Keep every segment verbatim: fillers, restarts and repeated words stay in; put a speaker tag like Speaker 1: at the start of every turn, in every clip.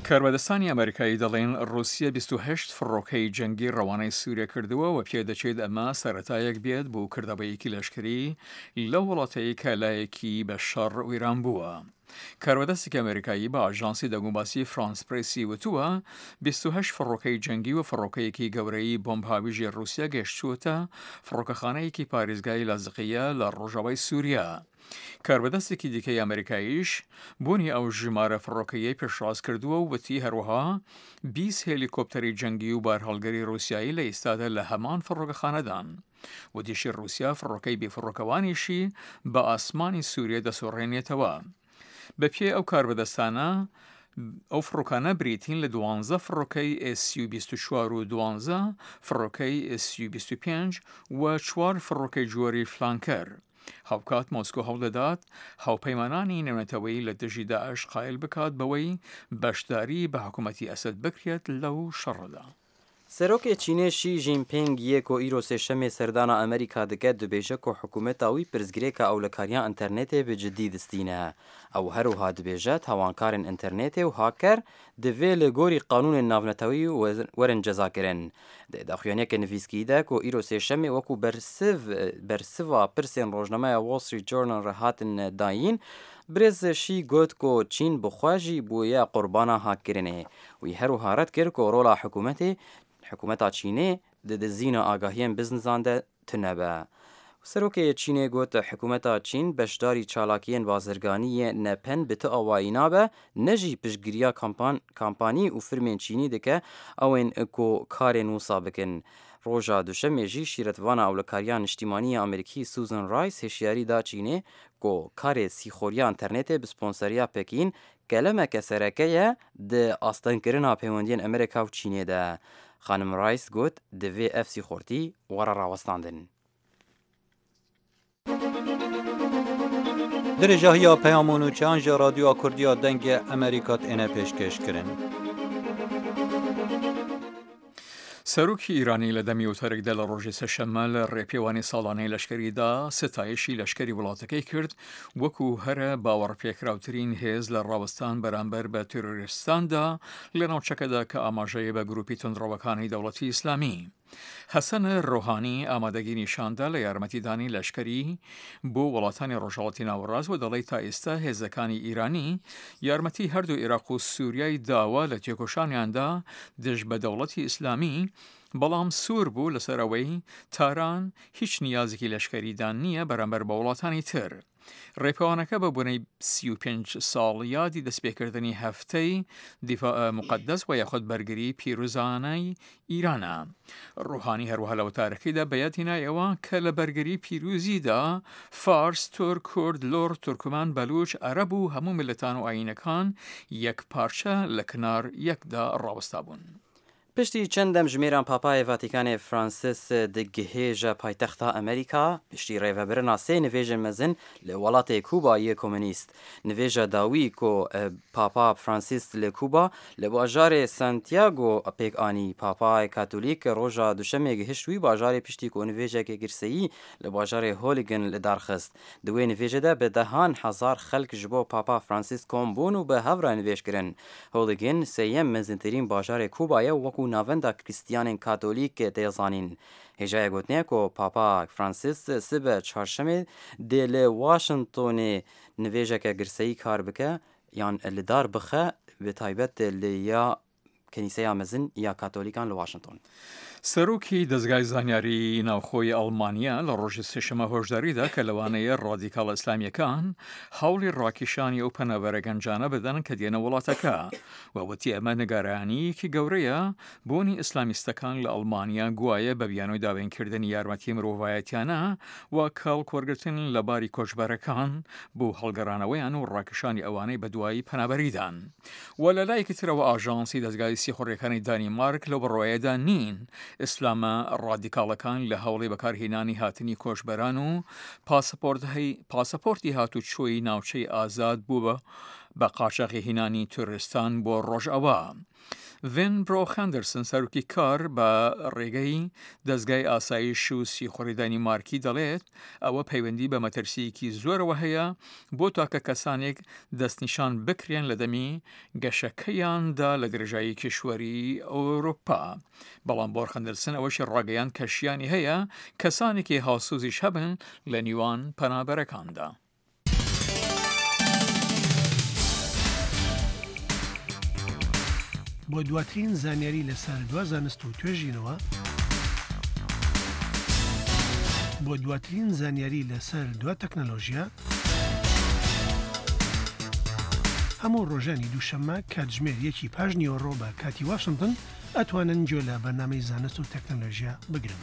Speaker 1: کاربەدەستانی ئەمریکایی دەڵێن ڕووسیا بیست و هەشت فڕۆکەی جەنگی ڕەوانەی سووریا کردووە و پێدەچێت ئەمە سەرەتایەک بێت بۆ کردەبەیەکی لەشکری لە وڵاتەیە کە لایەکی بە شەڕ و ئیران بووە. کاربەدەستێکی ئەمریکایی بە ئاژانسی دەگومباسی فرانس پرێسی وتووە بیست و هەشت فڕۆکەی جەنگی و فڕۆکەیەکی گەورەی بۆمبهاویژی ڕووسیا گەشتووەتە فڕۆکەخانەیەکی پارێزگای لازقیە لە ڕۆژاوای سووریا. کاربەدەستێکی دیکەی ئەمریکاییش بوونی ئەو ژمارە فڕۆکەیەی پێشڕاست کردووە و وتی هەروەها بیست هێلیکۆپتەری جەنگی و بارهەڵگەری ڕووسیایی لە ئێستادا لە هەمان فڕۆکەخانەدان. وتیشی ڕووسیا فڕۆکەی بێفڕۆکەوانیشی بە ئاسمانی سووریا دەسۆڕێنێتەوە. بەپێی ئەو کاربەدەستانە ئەو فڕۆکانە بریتین لە دوانزە فڕۆکەی ئێس یو بیست و چوار و دوانزە فڕۆکەی ئێس یو بیست و پێنج و چوار فڕۆکەی جۆری فلانکەر. هاوکات مۆسکۆ هەوڵدەدات هاوپەیمانانی نێونەتەوەی لە دژی داعش قایل بکات بەوەی بەشداری بە حکوومەتی ئەسەد بکرێت لەو شەڕەدا.
Speaker 2: سەرۆکێ چینێ شی ژینپینگ یەک و ئیرۆ سێشەمێ سەردانا ئەمریکا دەکات دەبێژە کۆ حکوومەتاوی پرزگرێکە ئەولەکاریان ئینتەرنێتێ بجددی دستینە. ئەو هەروها دەبێژە تاوانکارن ئینتەرنێتێ و هاکەر دەوێ لە گۆری قانونên ناونەتەوەی وەرن جەزاکردن. داخوێنێکە نویسکیدا کۆ ئیرۆ سێشەمێ وەکو بەرسڤ بەرسڤا پرسێن ڕۆژنامەیە وۆڵ ستریت جۆرنال ڕەهاتن داین برێزشی گوت کۆ چین بخواژی بوویە قوربانە هاکردنێ وی هەروها ڕەت کرد کۆ ڕۆڵا حکوومەتێ حکوومەتا چینێ دەدەزینە ئاگاهیان بزنزاندە تنەبە. سەرۆکێ چینێ گوت حکوومەتا چین بەشداری چالاکیên بازرگانیە نەپەن بتە ئەوایی نابە نەژی پشتگیریە کامپانی و فرمێن چینی دکە ئەوێن کۆ کارێن وسا بکن. ڕۆژا دوشەمێژی شیرەتوانە ئەولەکاریان نیشتیمانیە ئەمریکی سوزن ڕایس هێشیاریدا چینێ کۆ کارێ سیخۆریە ئینتەرنێتێ بسپۆنسەریە پێکین گەلەمەکە سەرەکەیە دە ئاستەنکردنا پەیوەندیên ئەمریکا و چینێدا. خانم ڕایس گوت دەوێ ئەف سیخۆرتی وەرە ڕاوەستاندن.
Speaker 3: درێژە هەیە پەیامۆن و چیانژە رادیۆ کوردیا دەنگە ئەمریکات ئێنە پێشکەشکردن.
Speaker 1: سەرۆکی ئیرانی لە دەمی وتەرێکدا لە ڕۆژی سەشەممە لە ڕێپێوانی ساڵانەی لەشکریدا ستایشی لەشکری وڵاتەکەی کرد وەکو هەرە باوەڕپێکراوترین هێز لە ڕاوەستان بەرامبەر بە تێرۆریستاندا لە ناوچەکەدا کە ئاماژەیە بە گروپی تندڕەوەکانی دەوڵەتی ئیسلامی. حەسەن ڕۆحانی ئامادەگی نیشاندا لە یارمەتیدانی لەشکری بۆ وڵاتانی ڕۆژهەڵاتی ناوەڕاست و دەڵێت تا ئێستا هێزەکانی ئیرانی یارمەتی هەردوو عێراق و سووریای داوە لە تێکۆشانیاندا دژ بە دەوڵەتی ئیسلامی، بەڵام سوور بوو لەسەرەوەی تاران هیچ نیازێکی لەشکریدان نییە بەرامبەر بە وڵاتانی تر. ڕێپەوانەکە بە بوونەی سی و پێنج ساڵ یادی دەستپێکردنی هەفتەی دیفاع مقدس و یاخود بەرگری پیرۆزانەی ئیرانە. ڕوحانی هەروەها لە وتارەکەیدا بەیادی نایەوە کە لە بەرگری پیرۆزیدا فارس، تورک، کورد، لۆر، تورکمان، بەلوچ، عەرەب و هەموو ملەتان و ئاینەکان یەک پارچە لە کنار یەکدا ڕاوەستا بوون.
Speaker 2: پشتی چەندەم ژمێران پاپای ڤاتیکانێ فرانسیس دگهێژە پایتەختا ئەمریکا پشتی ڕێڤەبرنا سێ نوێژە مەزن لە وڵاتی کوبایە کۆمونیست. نوێژە داوی کۆ پاپا فرانسیس لە کوبا لە باژارێ سانتیاگۆ پێکانی پاپای کاتولیک ڕۆژا دوشەمێ گەهشتووی باژارێ پشتی کۆ نوێژێکی گرسەیی لە باژارێ هۆلیگن لە دارخست. دوێ نوێژەدا بە دەهان حەزار خەڵک ji بۆ پاپا فرانسیس کۆم بوون و بە هەڤرا نوێژکردن. هۆلیگن سێیەم مەزنترین باژارێ کوبایە وەکو ناوەندا کریستیانên کاتۆلیک دەیزانین. هێژایە گوتنێ کۆ پاپا فرانسیس سبە چهارشەمێ دێ لە واشنتۆنێ نوێژەکە گرسەیی کار بکە یان لەدار بخە بە تایبەت لە یا کەنیسەیا مەزن یا کاتۆلیکان لە واشنتۆن.
Speaker 1: سەرۆکی دەستگای زانیاری ناوخۆی ئەڵمانیا لە ڕۆژی سێشەمە هۆشداریدا کە لەوانەیە ڕادیکاڵ ئیسلامیەکان هەوڵی ڕاکیشانی ئەو پەنەبەرە گەنجانە بدەن کە دێنە وڵاتەکە و وتی ئەمە نەگارانیەکی گەورەیە بۆنی ئیسلامیستەکان لە ئەڵمانیا گوایە بە بیانۆی داوێنکردنی یارمەتی مرۆڤایەتیانە و کاڵکوەرگرتن لە باری کۆچبەرەکان بۆ هەڵگەڕانەوەیان و ڕاکیشانی ئەوانەی بەدوایی پەنابەریدان. و لە لایەکی ترەوە ئاژانسی دەستگای سیخۆڕیەکانی دانیمارک لەو بڕۆیەدا نین ئیسلامە ڕادیکاڵەکان لە هەوڵی بەکارهێنانی هاتنی کۆچبەران و پاسەپۆرتی هاتوچۆی ناوچەی ئازاد بوو بە قاچاقی هێنانی توریستان بۆ ڕۆژئەوە. ڤین برۆ هەندەرسن سەرۆکی کار بە ڕێگەی دەستگای ئاسایش و سیخۆڕیدانی مارکی دەڵێت ئەوە پەیوەندی بە مەترسیەکی زۆرەوە هەیە بۆ تاکە کەسانێک دەستنیشان بکرێن لە دەمی گەشەکەیاندا لە گرژایی کشوەری ئەوروپا. بەڵام بۆ هەندەرسن ئەوەش ڕاگەیان کەشیانی هەیە کەسانێکی هاوسوزیش هەبن لە نیوان پەنابەرەکاندا.
Speaker 4: بۆ دواترین زانیاری لەسەر دوا زانست و توێژینەوە بۆ دواترین زانیاری لەسەر دوا تەکنەلۆژیا هەموو ڕۆژانی دووشەممە کاتژمێر یەکی پاش نیوەڕۆ بە کاتی واشنگتن ئەتوانن گوێ لە بەرنامەی زانست و تەکنەلۆژیا بگرن.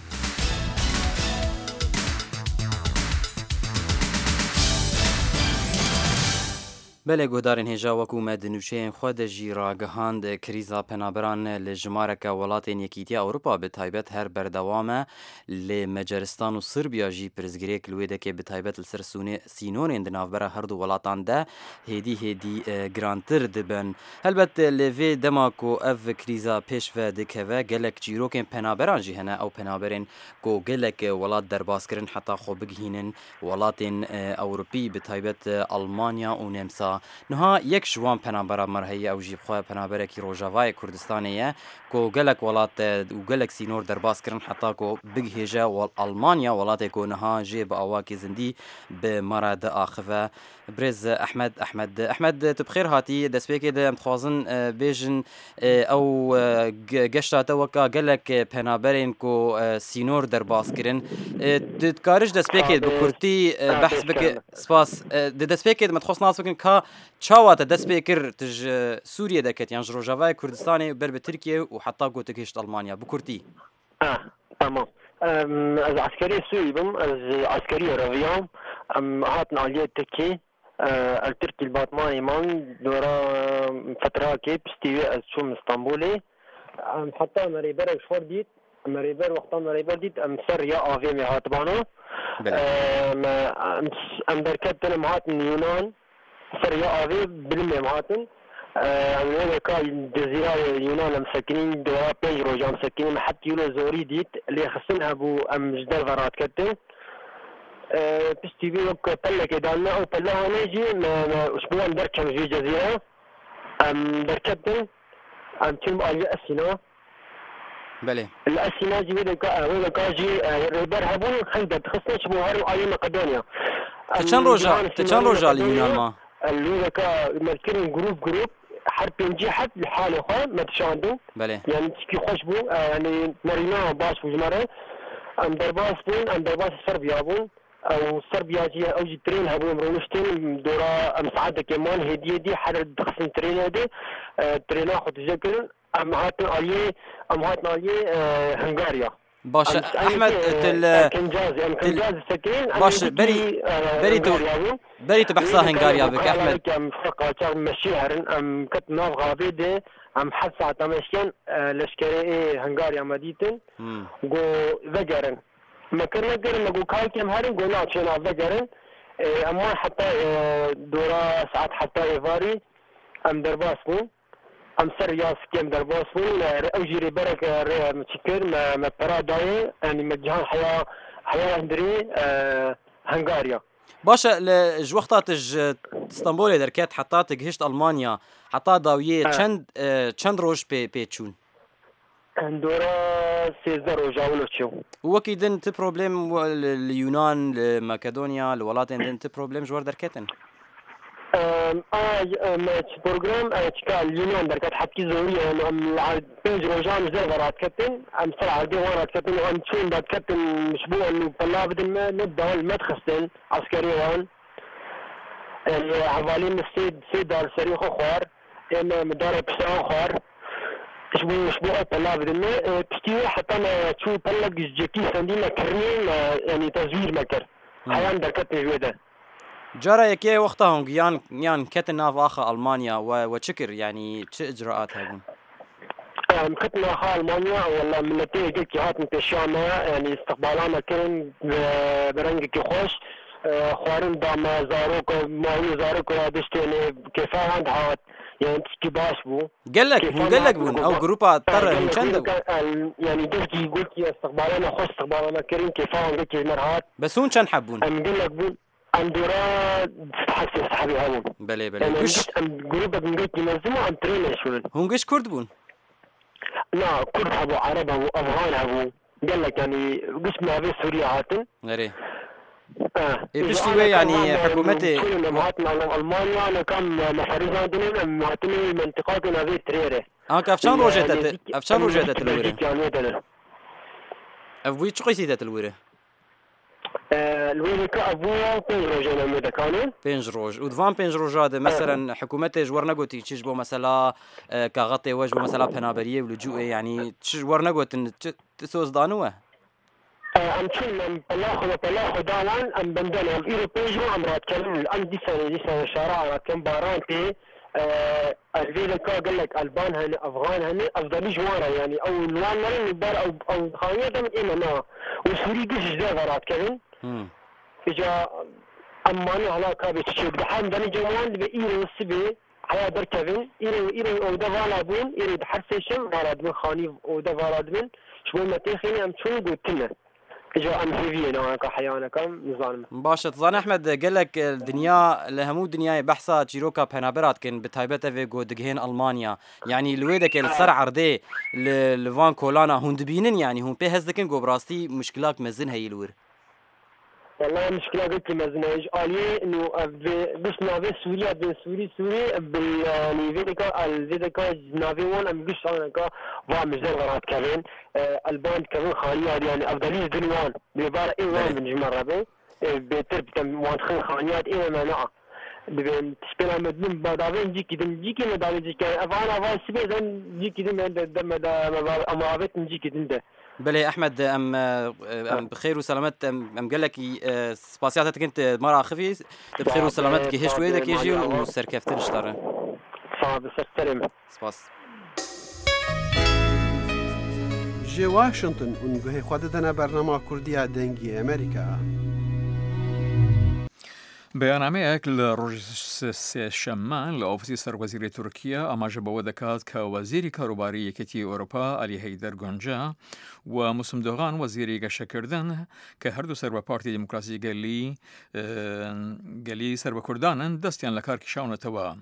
Speaker 2: بەلێ گۆدارن هێژا وەکو مەدنووشەیەن خۆ دەژی ڕاگەهاند کریزا پەنابەران لە ژمارەکە وڵاتên یەکیتیا ئەوروپا بە تایبەت هەر بەردەوامە لێ مەجەرستان و سربیا ژی پرزگرێک لێ دەکێ بە تایبەت لەسەر سینۆرێن دناوبەرە هەردوو وڵاتاندا هێدی هێدی گرانتر دبن. هەلبەت لێڤێ دەماکۆ ئەڤ کریزا پێشڤە دکەوە gelek çîrokên penaberan jî hene ew penaberên ku gelek welat derbaskirin heta xwe bigihînin welatên Ewropî bi taybet Almanya û Nemsa. Niha yek ji wan penabera me heye ew jî xwe penaberekî Rojavayê Kurdistanê ye ku gelek welat û gelek sînor derbas kirin heta ku bigihêje Almanya welatê ku niha jê bi awakê zindî bi mara de axive. Birêz Ehmed Ehmed Ehmed tu bi xêr hatî destpêkê de em dixwazin bêjin ew geşta te weka gelek penaberên ku sînor derbas kirin tu dikarî ji destpêkê bi Kurtî behs bike spas di destpêkê de me dixwast nas bikin ka çawa te dest pê kir tu ji Sûriyê deketiyan ji Rojavayê Kurdistanê ber bi Tirkiye û heta got gihîşt Almanya bi Kurtî.
Speaker 5: Tamam. Ez askerî Sûrî bim, ez askerî reviyam, em hatin aliyê Tirkî, el Tirkî batmanê man dora fetrakê piştî wê ez çûm İstanbulê. Em heta me rêberek xwar dît, me rêber wexta me rêber dît em ser ya avê me hatibana. Em derketin em hatin Yunan ser ya avê bilim em hatin. Em wêka Cezîrayê Yunan em sekinîn dora pênc roj em sekinîn het yûlo zorî dît lê xistin hebû em ji derve ratketin. Piştî vê wek pellekê danîne ew pellehanê jî ji bo em derkem ji Cezîre em derketin em çûn aliyê Esîna.
Speaker 2: Belê.
Speaker 5: Li Esîna jî wê wêka wê weka jî rêber hebû xeyde dixistin ji bo herin aliyê Makedonya.
Speaker 2: Tu çend roja tu çend roja li Yunan ma?
Speaker 5: Li wêka me kirin grup grup her pêncî het li halê xwe me dişandin.
Speaker 2: Belê.
Speaker 5: Yani çikî xweş bû yani merîna baş bû ji me re. Em derbas bûn em derbasî Serbiya bûn. Ew Serbiya jî ew jî trên hebû em rûniştin dora em saeteke man hêdiyê dî her dixistin trênê de trêna xwe tije kirin em hatin aliyê em hatin aliyê Hungarya.
Speaker 2: باشه احمد تل باشه بري بري تو بري تبحثها هنغاريا بك احمد
Speaker 5: ام فقط مشيهرن ام كت ناف غابيده ام حسا تمشين لشكري هنغاريا مديتن جو وجرن ما كنا قرن جو كاي كم هرن جو لا شنا وجرن اما حتى دورا ساعات حتى ايفاري ام درباسني ام سر یاس کم در باسون او جیری برک مچکر ما پرا دای یعنی مجهان حیا حیا هندری هنغاريا.
Speaker 2: باشا لجوقتات اسطنبول دركات حتى تجهشت المانيا حتى داويه چند چند روج بي بي چون
Speaker 5: دورا سيزده روج اولو چو
Speaker 2: وكيدن ت بروبليم اليونان ماكدونيا الولاتين دن ت بروبليم جوار دركاتن
Speaker 5: آه برنامج اشكال اليونان دركات حتى زوريه ام بيج روجان زر رات كابتن ام سرع عدي ورات كابتن وام تشون دات كابتن اسبوع انه طلاب بدل ما نبدا المدخسن عسكري وان اللي حوالين السيد سيد السريخ اخر ان مدرب اخر اسبوع اسبوع طلاب بدل ما تشتي حتى ما تشوف بلق جيكي سندينا كرنين يعني تزوير مكر حيان دركات جوده
Speaker 2: جرى يكي وقتها هونغيان يان كتن ناف آخر ألمانيا وشكر يعني شو إجراءات هايبون؟
Speaker 5: كتن آخر ألمانيا ولا من نتيجة كي هات انتشامة يعني استقبالانا كرن برنج كي خوش خوارن دام زاروك ماوي زاروك ودشتيني كيفا عند هات يعني تشكي باش بو
Speaker 2: قال لك هو قال لك بون او جروبا اضطر هم كان
Speaker 5: يعني قلتي قلتي استقبالنا خوش استقبالنا كريم كيف قلتي مرات
Speaker 2: بس هون كان حبون
Speaker 5: ام قال لك بون ام دورا تحسي صحابي هون
Speaker 2: بله بله
Speaker 5: قش ام جروبا قلتي مزمو ام ترينا شو
Speaker 2: هون قش كرد بون
Speaker 5: لا كرد ابو عرب ابو افغان ابو قال لك يعني قش ما في سوريا عاتن
Speaker 2: غير
Speaker 5: اه
Speaker 2: بشتي وي يعني حكومتي
Speaker 5: مهاتنا المانيا انا كان مفاريزان دنيا مهاتنا منطقاتنا هذه تريره
Speaker 2: اه كافشان روجت افشان روجت الوره افوي تشقيسي الوره
Speaker 5: الوره كابو بين روجنا مدكانه
Speaker 2: بينج روج ودفان بينج روجاد مثلا حكومتي جور نغوتي تشجبو مثلا كغطي وجبو مثلا بنابريه ولجوء يعني تشجور نغوت تسوز دانوه
Speaker 5: ام تشين ام بلاخو بلاخو دالان ام بندن ام ايروبيجو ام رات كلام ام دي سنه دي سنه شارع رات كم باران تي الفيل كا قال لك البان هني افغان هني افضل جواره يعني او نوان ولا بار او او خانيه دم ايمنا وسوري قش جدا رات كلام اجا اماني على كابي تشوف دحان دني جوان بايرو السبي حياه بركبين ايرو ايرو او دفالا بون ايرو بحرسيشم على دم خاني او دفالا دم شو ما تخيني ام شو قلت لنا اجا ام في انا كحيانا كم نظام
Speaker 2: باشا تظن احمد قال لك الدنيا لهمو دنيا بحثا تشيروكا بنابرات كان بتايبته في جودغين المانيا يعني لويدك السر عرضي لفان كولانا هوندبينن يعني هم به هزدكن جو براستي مشكلات مزن هي الور
Speaker 5: والله مشكلة قلت مزناج آلية إنه بس نافي سوريا بين سوري سوري بال يعني فيديكا الفيديكا نافي وان أم قش أنا كا وام زر غرات كمان البان كمان خالية يعني أفضلية دنوان بيبار إيه وان من جمرة بي بترب كم وانخن خانيات إيه مناعة بين تسبيل مدن بدابين جي كده جي كده مدابين جي كده أفعال أفعال سبي زين جي كده من دم دا أمابت جي كده ده
Speaker 2: بلي احمد ام ام بخير وسلامات ام, أم قال لك سباسياتك انت مره خفي بخير وسلامات كي هش ويدك يجي وسركفتن اشترى
Speaker 5: صعب سلام
Speaker 2: سباس
Speaker 6: جي واشنطن ونگوهی خودتنا برنامه کردی دنگی امریکا
Speaker 1: بەیانامەیەک لە ڕۆژی سێشەممە لە ئۆفیسی سەروەزیری تورکیا ئاماژە بەوە دەکات کە وەزیری کاروباری یەکێتی ئەوروپا ئەلی هەیدەر گۆنجا و موسم دۆغان وەزیری گەشەکردن کە هەردوو سەر بە پارتی دیموکراسی گەلی گەلی سەر بە کوردانن دەستیان لە کار کیشاونەتەوە.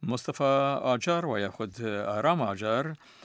Speaker 1: مستەفا ئاجار و یاخود ئارام ئاجار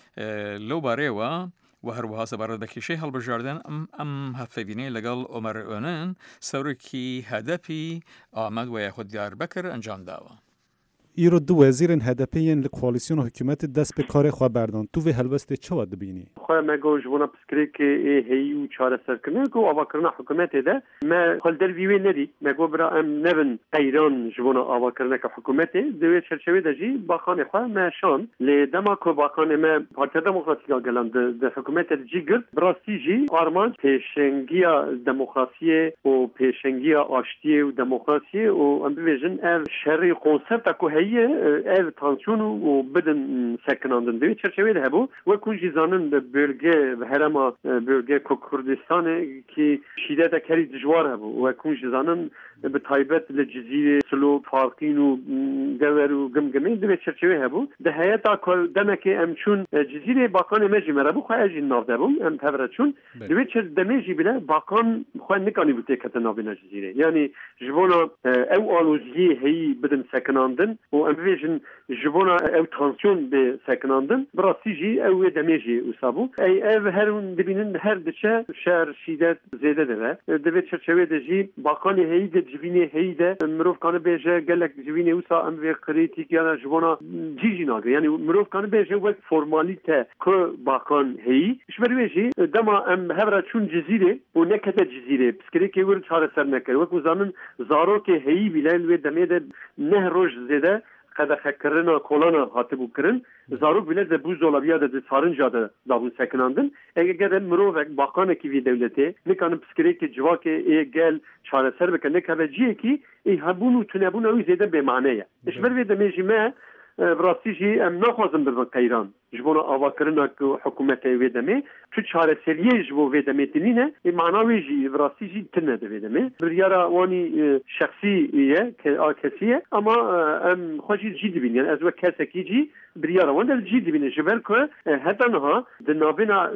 Speaker 1: لەو بارەیەوە و هەروەها سەبارەت بە کێشەی هەڵبژاردن ئەم ئەم هەفتەبینەی لەگەڵ ئۆمەر ئۆنن سەرۆکی هەدەپی ئامەد و یاخود دیاربەکر ئەنجام داوە.
Speaker 7: ایرو دو وزیرن هدپین لکوالیسیون حکومت دست به کار خواه بردان تو و هلوسته چه واد بینی؟
Speaker 8: خواه ما گوش بونا پسکری که هی و چاره سر کنه که آوا کرنا حکومت ده ما خال در ویوی ندی ما گو برا ام نبن ایران جبونا آوا کرنا که حکومت دوی چرچوی ده جی باخان خواه ما شان لدما که باخان ما پارتی دموکراتیکا گلان ده حکومت ده جی گرد براستی جی قارمان پیشنگیا دموکراسی و پیشنگیا آشتی و دموکراسی و ام بیویجن ال شری کنسپت که هي ev tansiyonu و بدن سکناندن دوی چرچوی ده بو و کنجی زانن به bölge ve herama bölge Kürdistan'ı ki şiddete keri dijwar hebu ve kunj zanın به تایبت لجزیره سلو فارقین و دور و گمگمی دوی چرچوی هبو ده هیتا کل دمکی ام چون جزیره باقان مجی مربو خواه اجی ناف دبون ام تبرد چون دوی چر دمیجی بله باقان خواه نکانی بوده کت نابینا جزیره یعنی جبونا او آلوزیه هی بدن سکناندن و ام بیجن جبونا او تانسیون به سکناندن براستی جی او دمیجی اصابو ای او هرون دبینن هر دچه شهر شیدت زیده ده دوی چرچوی ده جی باقان هی ده جوینه هیده مروف کانه بیشه گلک جوینه اوسا ام وی کریتیک یا جوانا جیجی ناگه یعنی مروف کانه بیشه وقت فرمالیته که باکان هی شبری بیشی دما ام هفره چون جزیره و نکته جزیره پسکری که ور چاره سر نکره وقت وزانن زارو که هی بیلن و دمیده نه روش زده قد خکرنا کولانا هاتبو کرن زاروک بله ده بوز اولویا ده سارنجا ده داون سکناندن اگر مروف باقانه کی وی دولته نکانم پسکری که جواکه ای گل چاره سر بکنه که جیه کی ای هبونو تنبونو زیده به معنیه اشبر وی دمیجی ما براستی جی ام نخوازم ببن قیران جبونا آواکرنا که حکومت ویدمه تو چهار سریه جبو ویدمه تنینه معناوی جی براستی جی تنه ده ویدمه بریارا وانی شخصیه که آکسیه اما ام خوشی جی دبین یعنی از و کسکی جی بریارا وان جی دبین جبر که حتی نها دنابینا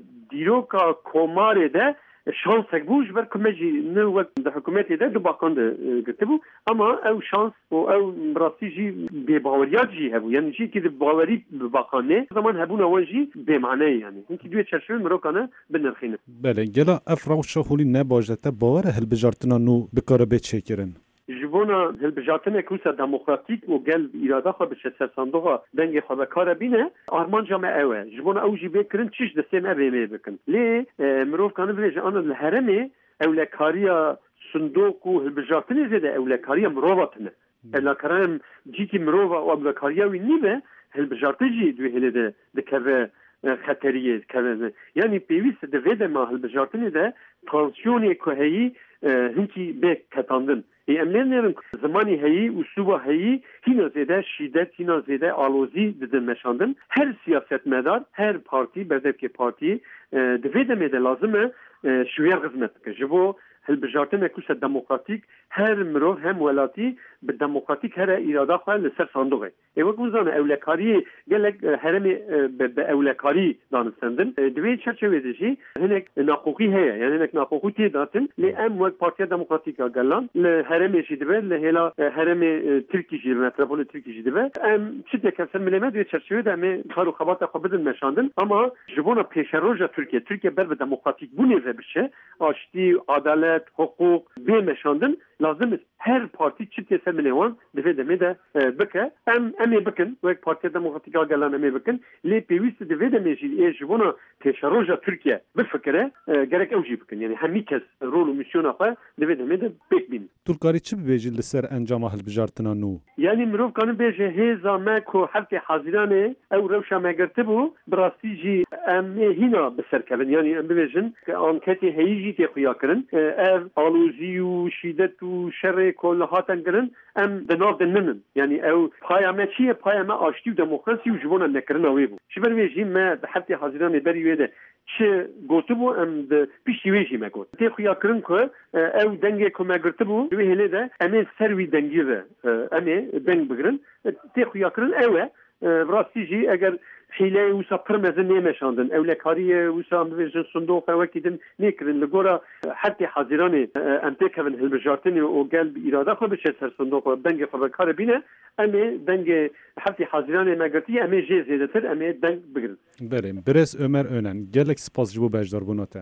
Speaker 8: دیروکا کماره ده شانسك بوش بركم مجي نوك الحكومات ده دو باقان ده قلتبو اما او شانس او او براسي جي بباوريات جي هبو يعني جي كده باوري بباقانه زمان هبونا واجي بمعنى يعني انك دوية تشرشون مروكانا بنرخينه
Speaker 7: بله گلا افراو شاخولي نباجته باوره هل بجارتنا نو بقاربه چكرن
Speaker 8: جبونا هالبجاتنا كوسا ديمقراطيك وقال إرادة خو بشسر صندوقها دنجي خو بكارا بينا أرمان جامع أوه جبونا أوجي بكرن تشيش دسيم أبي مي بكن ليه مروف كانوا بليج أنا الهرمي أولا كاريا صندوق وهالبجاتنا زيادة أولا كاريا مروفتنا أولا كاريا جيتي مروفة وأولا كاريا وينيبه هالبجاتنا جي دوي هلي ده دكذا خطرية كذا يعني بيويس دفيدة ما هالبجاتنا ده ترانسيوني كهي هنكي بيك كتاندن امنن زمانی هایی اسلوب هایی هینا زیده شدت هینا زیده آلوزی ددن مشاندن هر سیاست مدار هر پارتی بدر که پارتی دوید میده لازمه شویر خدمت که جبو هل بجارتن کوس دموکراتیک هر مرو هم ولاتی به دموکراتیک هر اراده خو لسر صندوقه ایو گوزانه اولکاری گلک هرم به اولکاری دانستندن دوی چرچوی دیجی هنک ناقوقی هيا يعني هنک ناقوقی تی داتن لی ام وک پارتی دموکراتیک گلان له هرم جیدبه له هلا هرم ترکی جی متروپول ترکی جیدبه ام چیت کسر ملمه دوی چرچوی دمه کارو خبات خو بدن مشاندن اما جبونا پیشروج ترکیه ترکیه بر به دموکراتیک بونه بشه آشتی عدالت حقوق بمشاندن لازم هر پارتی چی تسر مليون دفيد ميدا بكا ام امي بكن وك بارتي ديمقراطيكا قالان امي بكن لي بيويست دفيد ميجي ايجبونا تشروجا تركيا بالفكره قالك اوجي بكن يعني هميكس رول وميسيون اخا دفيد ميدا بيك بين
Speaker 7: تلقاري چه بيجي لسر انجام هالبجارتنا نو
Speaker 8: يعني مروف كانوا بيجي هيزا ماكو حتى حاضرانه او روشا ما قرتبو براستيجي ام هنا بسركبن يعني ام بيجن انكتي هيجي تخيا كرن ار الوزي وشيدت وشر كل هاتن كرن ام دناف دنن يعني او قيامه شي قيامه اشتي ديمقراطي وجبونا نكرنا ويبو شبر بيجي ما حتى حاضرانه بري ويده چه گوتبو ام د پیشی ویجی مگوت تی خویا کرن که او دنگی که مگرتبو دوی هلی ده امی سروی دنگی ده امی دنگ بگرن تی خویا کرن اوه براستی جی اگر حیله وسا پرمزن نیمشاندن اولکاری وسا مبیجن صندوق وکیدن نیکرن لگورا حتی حاضران ام تکون هلبجارتنی و قلب اراده خو بشه سر صندوق و دنگ خو بکار بینه امی دنگ حتی حاضران مگرتی امی جی زیده تر امی دنگ بگرن
Speaker 7: بریم برس عمر önен gelek سپاس جبو بجدار بونوته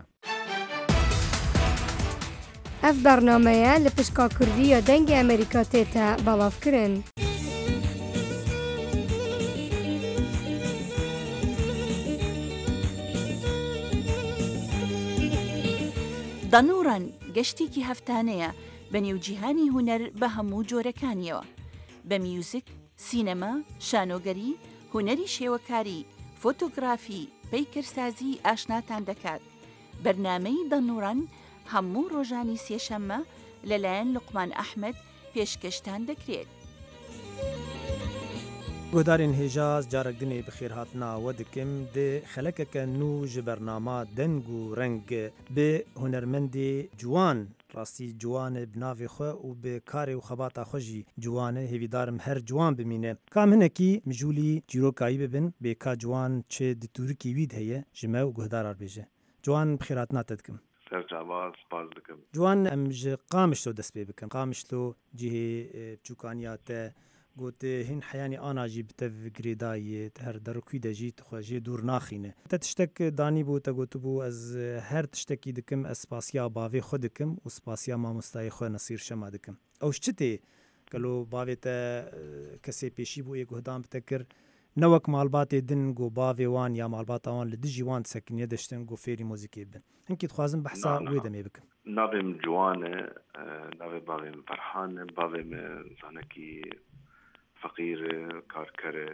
Speaker 9: اف برنامه لپشکا کردی دنگ امریکا تیتا بلاف کرن
Speaker 10: دانوران گشتێکی هەفتانەیە بە نێوجیهانی هونەر بە هەموو جۆرەکانیەوە بە میوزیک، سینەما، شانۆگەری، هونەری شێوەکاری، فۆتۆگرافی، پەیکەرسازی ئاشناتان دەکات. بەرنامەی دانوران هەموو ڕۆژانی سێشەممە لەلایەن لوقمان ئەحمەد پێشکەشتان دەکرێت.
Speaker 11: گۆدارên هێژاز جارێک dinê bi xêrhatna we dikim di xelekeke nû ji bernama deng û reng bi hunermendê ciwan rastî ciwanê bi navê xwe û bi karê û xebata xwe jî ciwan e hêvîdarim her ciwan bimîne. Kam hinekî mijûlî çîrokayî bibin bêka ciwan çê di tûrikî wî de heye ji me û guhdar arbêje. Ciwan bi xêrhatna te dikim.
Speaker 12: Serçavaz spas dikim.
Speaker 11: Ciwan em ji Qamişlo dest pê bikim. Qamişlo cihê çûkaniya te گوته هین حیانی آنا جی بته گریدایی هر دروکی دجی تخواجی دور ناخینه تا تشتک دانی بو تا گوته بو از هر تشتکی دکم اسپاسیا باوی خودکم و اسپاسیا مامستای خو نصیر شما دکم اوش چته کلو باوی تا کسی پیشی بو یک هدام بتکر نوک مالبات دن گو باوی وان یا مالبات وان لدجی وان سکنیه دشتن گو فیری موزیکی بن هنکی تخوازم بحثا ویدمی بکم
Speaker 12: ناویم جوانه ناوی باویم فرحانه باویم زانکی فقير كاركرة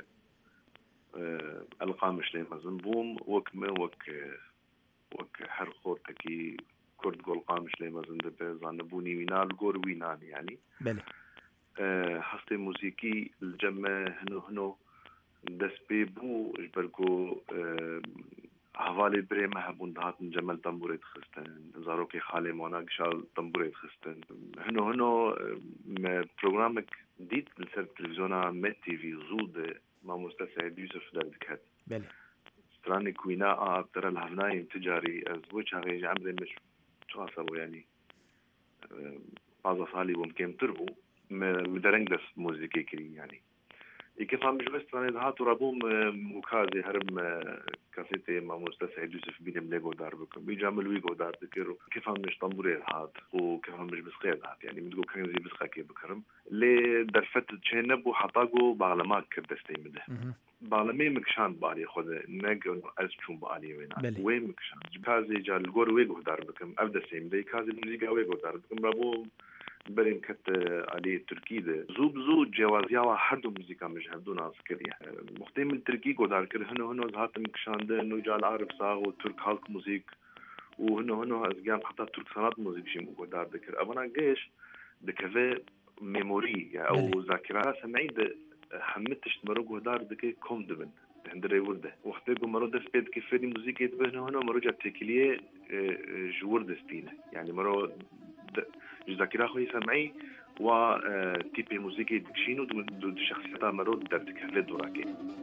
Speaker 12: القامش لي مزن بوم وك وك وك هر خورتكي كرد قول قامش لي مزن دبه زان بوني وينال قور وينان يعني
Speaker 11: بله
Speaker 12: هەستێ موزیکی الجەمە هەنو هەنو دەست پێ بوو ژبەرگۆ هەواڵێ برێمە هەبوون داهاتن جەمەل تەمبورێت خستن زارۆکێ خالێ مانا گشال تەمبورێت خستن هەنو هەنو پرۆگرامێک دیت لەسەر تلڤیزیۆنا مێت تیڤی زوو de مامۆستا سەعید یوسف دەردکات سترانی کوینا ئابتەرە لە هەڤناییم تجاری ئەس بۆ چاغێژ عەمرێ مش چوار سەڵ ینی پازە ساڵی بۆم کێمتر بوو دەرەنگ دەست مۆزیکێ کردی ینی كيفهم بجوستاني هاتو رابوم مكازي هرم كاسيتي ماموستا سعيد يوسف بينم ليغو دار بكم بيجامل ويغو دار بكرو كيفهم مش طنبوري هات وكيفهم مش بسقيد هات يعني مدقو كان زي بسقاكي بكرم لي درفت تشينب وحطاقو باغلماك كردستي مده باغلمي مكشان بالي خود نق از چون بالي وينا وين مكشان كازي جال الجور ويغو دار بكم ابدا سيم دي كازي الموسيقى ويغو دار بكم رابوم برين كت علي تركي ده زوب زو جوازيا وحدو موسيقى مش هدو ناس كريه مختم التركي قدار كره هنو هنو زهات مكشان ده انه جال عارف صاغ وترك هالك موسيق وهنو هنو ازقام حتى ترك صنات موسيق شي قدار ذكر ابنا جيش دكفه ميموري او ذاكره سمعي ده حمتش مرو قدار دكي كوم دبن هندري ورده وقت مرو دس بيت كيف دي موسيقى يتبه هنو مرو جا تكليه جور دستينه يعني مرو ذاكرة خوي سمعي و تيبي موسيقي دكشينو دو شخصيتا مرود دردك هفلت دوراكي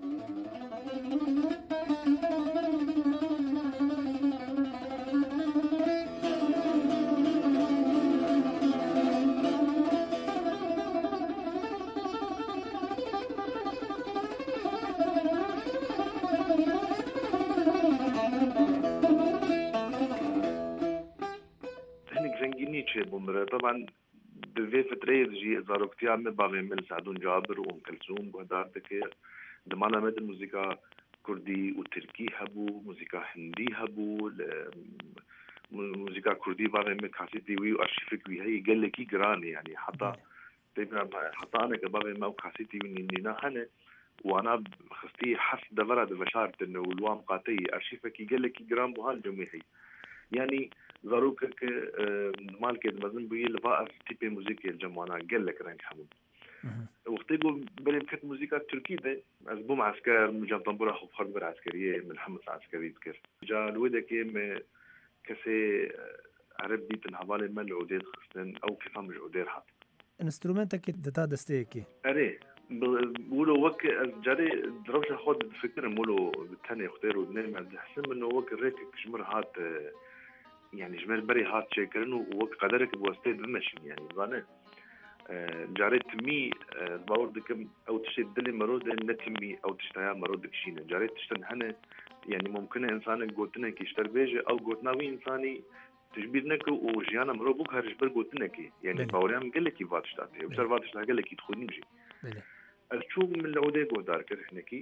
Speaker 12: طبعا في فترة جي زاروكتيا من بابي من سعدون جابر وأم كلثوم وهدار دكير دمانا مد الموسيقى كردي وتركي هبو موسيقى هندي هبو موسيقى كردي بابي من كاسيتي وي وأرشيفك وي هي قال لك يقراني يعني حتى حتى أنا كبابي ما وكاسيتي ونينا هنا وأنا خستي حس دفرة دفشارت إنه الوام قاتي أرشيفك قال لك يقران بهال جميعي يعني ضروكك مال كده مازن بيجي لفاء تيبي موسيقى الجماعة قال لك رانك حمود وقتيجو بلي كانت موسيقى التركية ده أسبوع عسكر مجان طنبورة خب خربر عسكرية من حمص عسكري ذكر جا الودا كيم كسي عرب دي تنحبالي مال عودير خصن أو كيفهم عودير حط
Speaker 11: انسترومنتك دتا دستيكي
Speaker 12: أري بقولوا وك جاري دروش خود فكر مولو بالتاني اختاروا اثنين حسن انه وك ريك جمر هات يعني جمر بري هات شكرن ووك قدرك بواسطه بمشي يعني زانه جاري تمي باور دكم او تشد دلي مرود نتمي او تشتايا مرود كشينه جاري تشتن هنا يعني ممكن انسان قوتنا كيشتر بيجي او قوتنا وي انساني تجبيرنك وجيانا مرو بوك هرج بر قوتنك يعني باوريام قال لك يفاتش تاعتي وبسرفاتش قال لك يدخل نمشي الشو من العودة قدار كرهنكي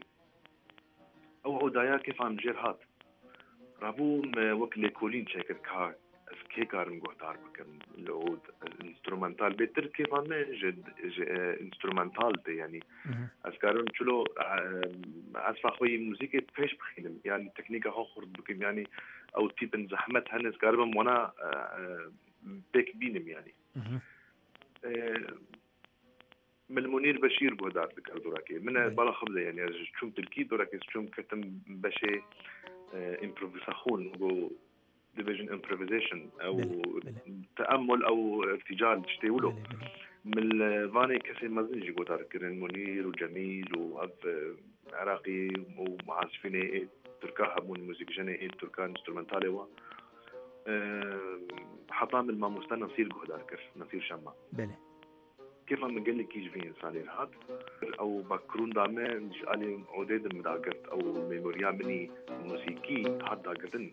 Speaker 12: أو عودايا كيف عم جرهات رابو وقت لكولين شكل كار كي كارم قدار بكم العود الانسترومنتال بيتر كيف عم جد انسترومنتال يعني أذكرون شلو أسمع خوي موسيقى فيش بخيلم يعني تكنيكا هو خرد بكم يعني أو تيبن زحمت هنس قاربم وانا بيك بينم يعني من منير بشير بودار ذكر دوراكي من بالا خبزة يعني شوم تركي دوراكي شوم كتم بشي امبروفيساخون هو ديفيجن امبروفيزيشن او تأمل او ارتجال تشتيولو من فاني كسي مازنجي بودار كرين منير وجميل واب عراقي ومعازفين تركا هبون موسيقى جنائي تركا انسترومنتالي و حطام الماموستا نصير بودار كر نصير شما
Speaker 11: بله
Speaker 12: كيف عم نقول لك يجي في إنسان يرهاد أو بكرون دامه مش علي عدد مداقت أو ميموريا مني موسيقي حد داقتن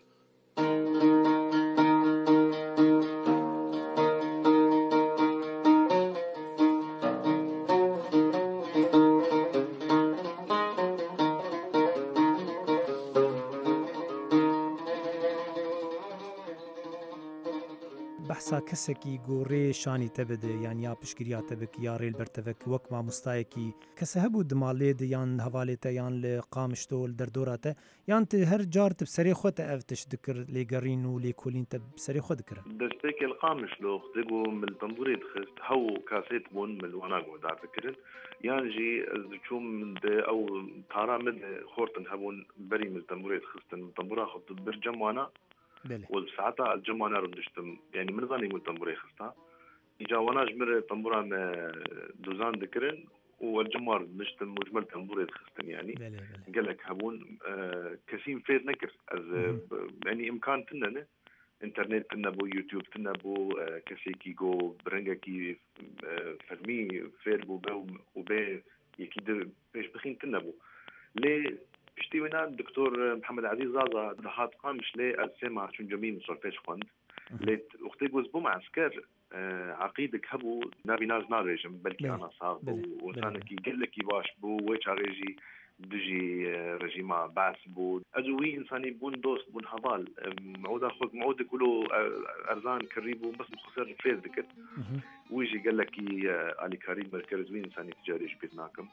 Speaker 11: بەحسا کەسێکی گۆڕێ شانی تەبدە یان یا پشگیریا تەبک یا ڕێل بەرتەڤک وەک مامۆستایەکی کەسە هەبوو دماڵێت یان هەواڵێتە یان لە قامشتۆ دەردۆراتە یان هەر جار تب سەرێ خۆتە ئەف تش دکرد لێگەڕین و لێکۆلین تە سەرێ خۆ دکرد
Speaker 12: دەستێکی القامش لۆ خدێگو من تەمبورێ دخست هەو کاسێت بوون من وانا گۆدار دکردن یان جی چوم ئەو تارا مد خۆرتن هەبوون بەری من تەمبورێ دخستن تەمبورا خۆت برجەم وانا والساعتها الجمعة ردشتم يعني من ظني قلت تنبوري خستا إجا وانا جمر تنبورا دوزان ذكرن والجمعة ردشتم وجمل تنبوري خستن يعني قال لك هبون آه كثير فير نكر يعني إمكان تننا إنترنت تنبو يوتيوب تنبو آه كسيكي جو برنجا كي آه فرمي فير بو بو وبي يكيد بيش بخين تنبو ليه بشتي وينا الدكتور محمد عزيز زازا دهات قامش لي السمع شون جميل صرفيش خوند ليت اختي جوز بو معسكر آه عقيدك هبو نبي ناز ناريجم بلكي انا صاحب وسانكي قال لك باش بو ويش ريجي بيجي رجيمه بعث بو ادوي انساني بون دوست بون هضال معود اخذ معود كله ارزان كريبو بس مخسر فيز ذكر ويجي قال لك علي كريم مركز وين انساني تجاري شبيتناكم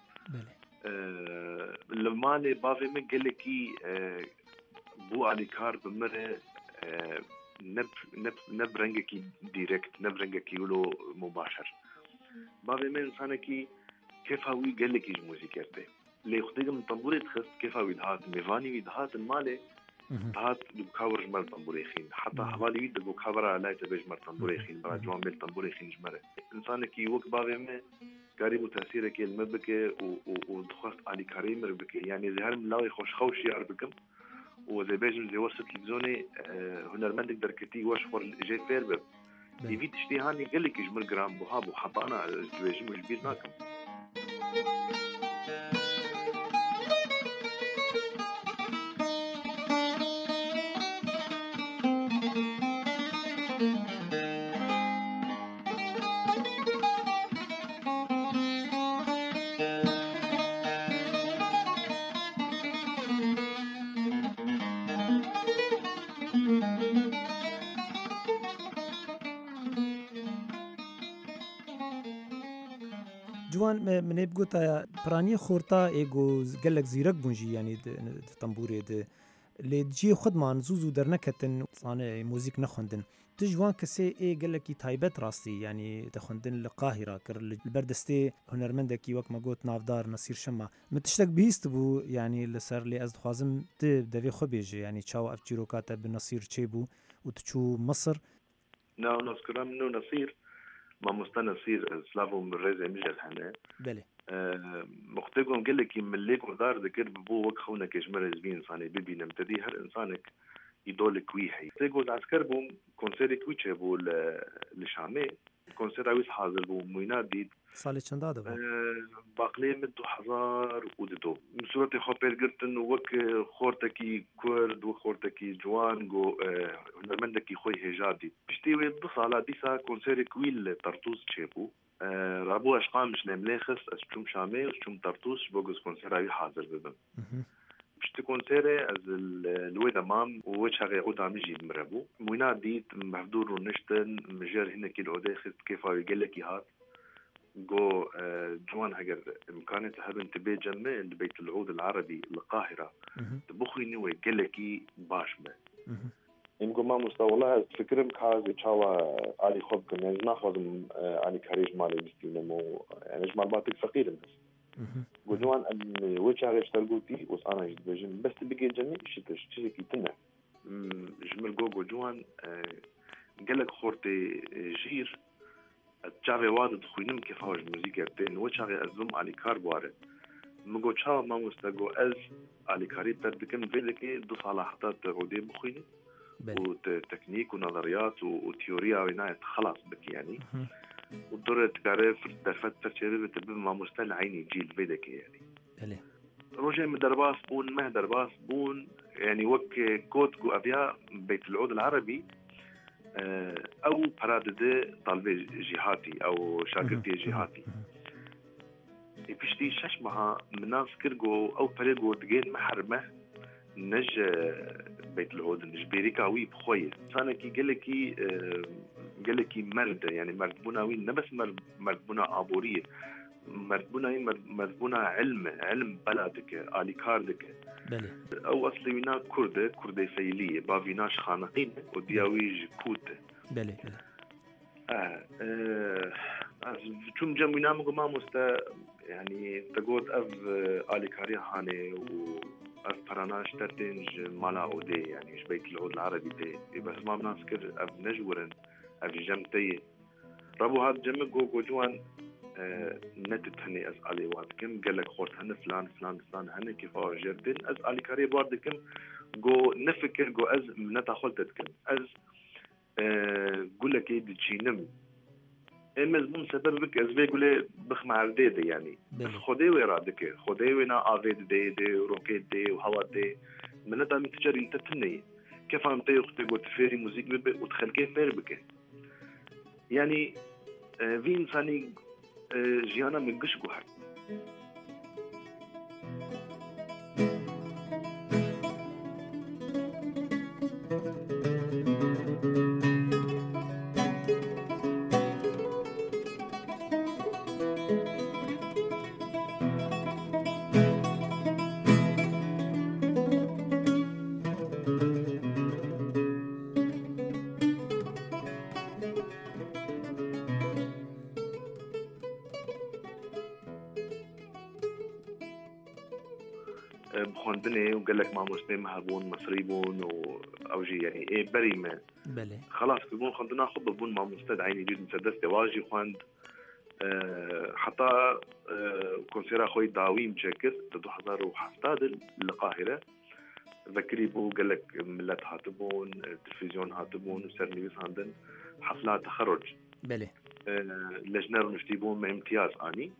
Speaker 12: أه لما لي بافي من قال لك أه بو علي كار بمره أه نب نب نبرنجكي دايركت نبرنجكي ولو مباشر بافي من انسانكي كيف هو قال لك يج موسيقى لي خديك من طنبوري تخست كيف هو يدهات ميفاني ويدهات المالي دهات بكاور جمال طنبوري خين حتى حوالي يد بكاور على تبج مر طنبوري خين برا جوان مل طنبوري خين جمره انسانكي وك بافي من قريب تأثيرك المبكة ودخلت علي كريم ربك يعني زي هالملاوي خوش خوش يعربكم وزي بيجم زي وسط التلفزيوني هنرمندك دركتي واشفر جاي فيربب يفي تشتي هاني قال لك يجمل جرام بوهاب وحطانا بيجم وجبير ناكم
Speaker 11: جوان من بقولتا براني خورتا إيجو قالك زيرك بونجي يعني تنبوري ده لجي خد مان زوزو در نكتن صانع موزيك نخندن تجوان كسي إيه قالك تايبت راستي يعني تخندن القاهرة كر البردستي هنرمندكي وقت ما قلت نافدار نصير شما متشتك بيست بو يعني لسر لي أزد خوازم دفي خبيجي يعني تشاو أفجيرو كاتب نصير تشيبو وتشو مصر
Speaker 12: ناو نذكر منه نصير ما مستنى يصير سلافو من رزق مجال حنا
Speaker 11: بلي
Speaker 12: أه مختقهم قال لك من ليك ودار ذكر ببو وك خونا كجمر زبين صاني بيبي نمتدي هر انسانك يدول كويحي تيجو عسكر بوم كونسيري كويتش بو لشامي كونسير عويس حاضر بو موينات ديد
Speaker 11: صالي چنداده بو
Speaker 12: أه باقلي مدو حزار وددو مسورتي خوبير قرتن وك خورتكي كورد وخورتكي جوان جو أه نرمندكي خوي هجادي بشتي ويدو صالة ديسا كونسيري كويل ترطوز تشيبو أه رابو اشقام مش نمليخس اشتم شامي وشتم ترطوز بوغز كونسير عوي حاضر ببن بشتي كونسيري از الويدا مام ووجه غي عود عم يجي مرابو موينات ديد محضور ونشتن مجار هنا كي العودة خست كيف يقول لك هات جو جوان هجر إمكانية هبن تبي جمع البيت العود العربي القاهرة تبخي نوي قلكي باش ما إنكم ما مستوى الله فكرم كهذا شوا علي خب كم يعني ناخذ علي كاريج مالي بستينمو يعني جمال باتك فقير الناس وجوان أن وجه عريش تلقوتي وصانا يجدجن بس تبقي جميع شتش شيء كيتنا جمل جو جوان قلك خورتي جير تشافي واد تخوينم كيف هاج موسيقى تين وتشافي أزم على كاربوارد مجو تشاو ما مستجو أز على كاريت تدكم بيلك دو صلاحات عودي بخويني وتكنيك ونظريات وتيوريا وعناية خلاص بك يعني ودور تعرف درفت تشرب تبي ما مستل عيني جيل بيدك يعني روجي مدرباس بون مه درباس بون يعني وك كوت جو أبيا بيت العود العربي أو برادة طالبي جهاتي أو شاكرتي جهاتي يبشتي شش معها مناس كرجو أو بريجو دجين محرمة نج بيت العود نج بيريكاوي بخوي أنا كي قلكي قال لك مرد يعني مرد بنا وين نبس مرد مرد بنا عبورية مرد بنا مرد بنا علم علم بلدك آلي كاردك
Speaker 11: بله
Speaker 12: أو أصلي وينا كردة كردة فيلية بافيناش خانقين ودياويج كوتة
Speaker 11: بله بله
Speaker 12: آه آه شوم جمعنا مقوما مستا يعني تقول أف آلي كاري هاني و أف براناش ترتنج مالا أودي يعني شبيت العود العربي دي بس ما بنذكر أف نجورن أف جمتي ربو هاد جمع جو جو جوان آه نتت هني أسألي وادكم قال لك خورت هن فلان فلان فلان هن كيف أجردن أسألي كاري باردكم جو نفكر جو أز نتا خلتتكم أز آه قول لك يدي تشينم إما زبون سببك أزبي قولي بخ معرديدي يعني بس خدي ويرادك خدي وينا آفيد دي دي وروكيت دي وهوات دي من هذا متجري انت تني كيف عمتي وقتي قلت فيري موزيك بك وتخل كيف فير بك يعني آه في إنساني آه جيانا من قش قوحر بخوندني وقال لك ما مسلم هبون مصريبون وأوجي يعني إيه بري ما
Speaker 11: بله
Speaker 12: خلاص بون خوندنا خذ بون ما مستد عيني جد مسدس تواجي خوند أه حتى أه كونسيرا خوي داويم تشكر تدو حضر وحفتاد القاهرة ذكري بو قال لك ملت هاتبون التلفزيون هاتبون وسرنيوس عندن حفلات تخرج
Speaker 11: بله
Speaker 12: أه لجنة نشتيبون مع امتياز أني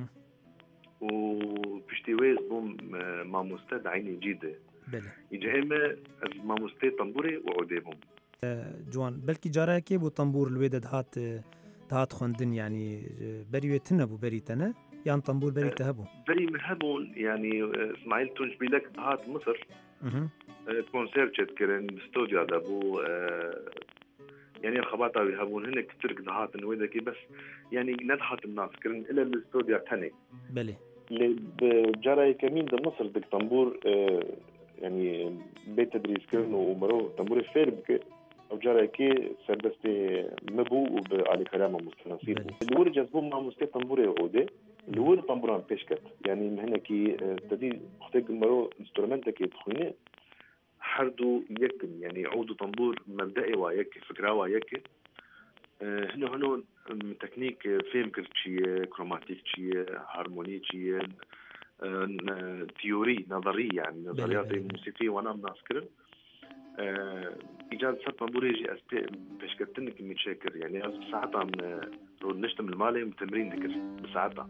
Speaker 12: وبشتويز بوم ما مستد عيني جيدة
Speaker 11: بله
Speaker 12: يجيما ما مستد طنبوري وعوديبهم
Speaker 11: جوان بلكي جارة كي بو طنبور الويدد هات هات خوندن يعني بريوه تنبو بري تنا يعني طنبور بري تهبو
Speaker 12: بري مهبون يعني اسماعيل تونج بيلك هات مصر كونسيرت تذكرن باستوديو دابو يعني الخباطة يهبون هنا كتير دهات النويدة كي بس يعني ندهات الناس كرن إلى الاستوديو تاني
Speaker 11: بله
Speaker 12: اللي بجارة كمين ده مصر دك طنبور آه يعني بيت تدريس كرن ومرو طنبور فير بك أو جارة كي سردستي مبو وبعلي كلامه مستنصير اللي ورد جذبوا مع مستي طنبور يعودي اللي ورد طنبوران بيشكت يعني من هنا كي تدي اختيق مرو انسترومنتا كي تخويني حردو يكن يعني يعودوا طنبور مبدئي ويك فكرة ويك أه هنا هنا تكنيك فيلم كرتشية كروماتيك شيء هارموني شيء أه تيوري نظرية يعني نظريات موسيقية وأنا بنذكر أه إيجاد صوت طنبور يجي أسبق باش كتنك متشاكر يعني بساعتها من رود نشتم المالي وتمرين ذكر بساعتها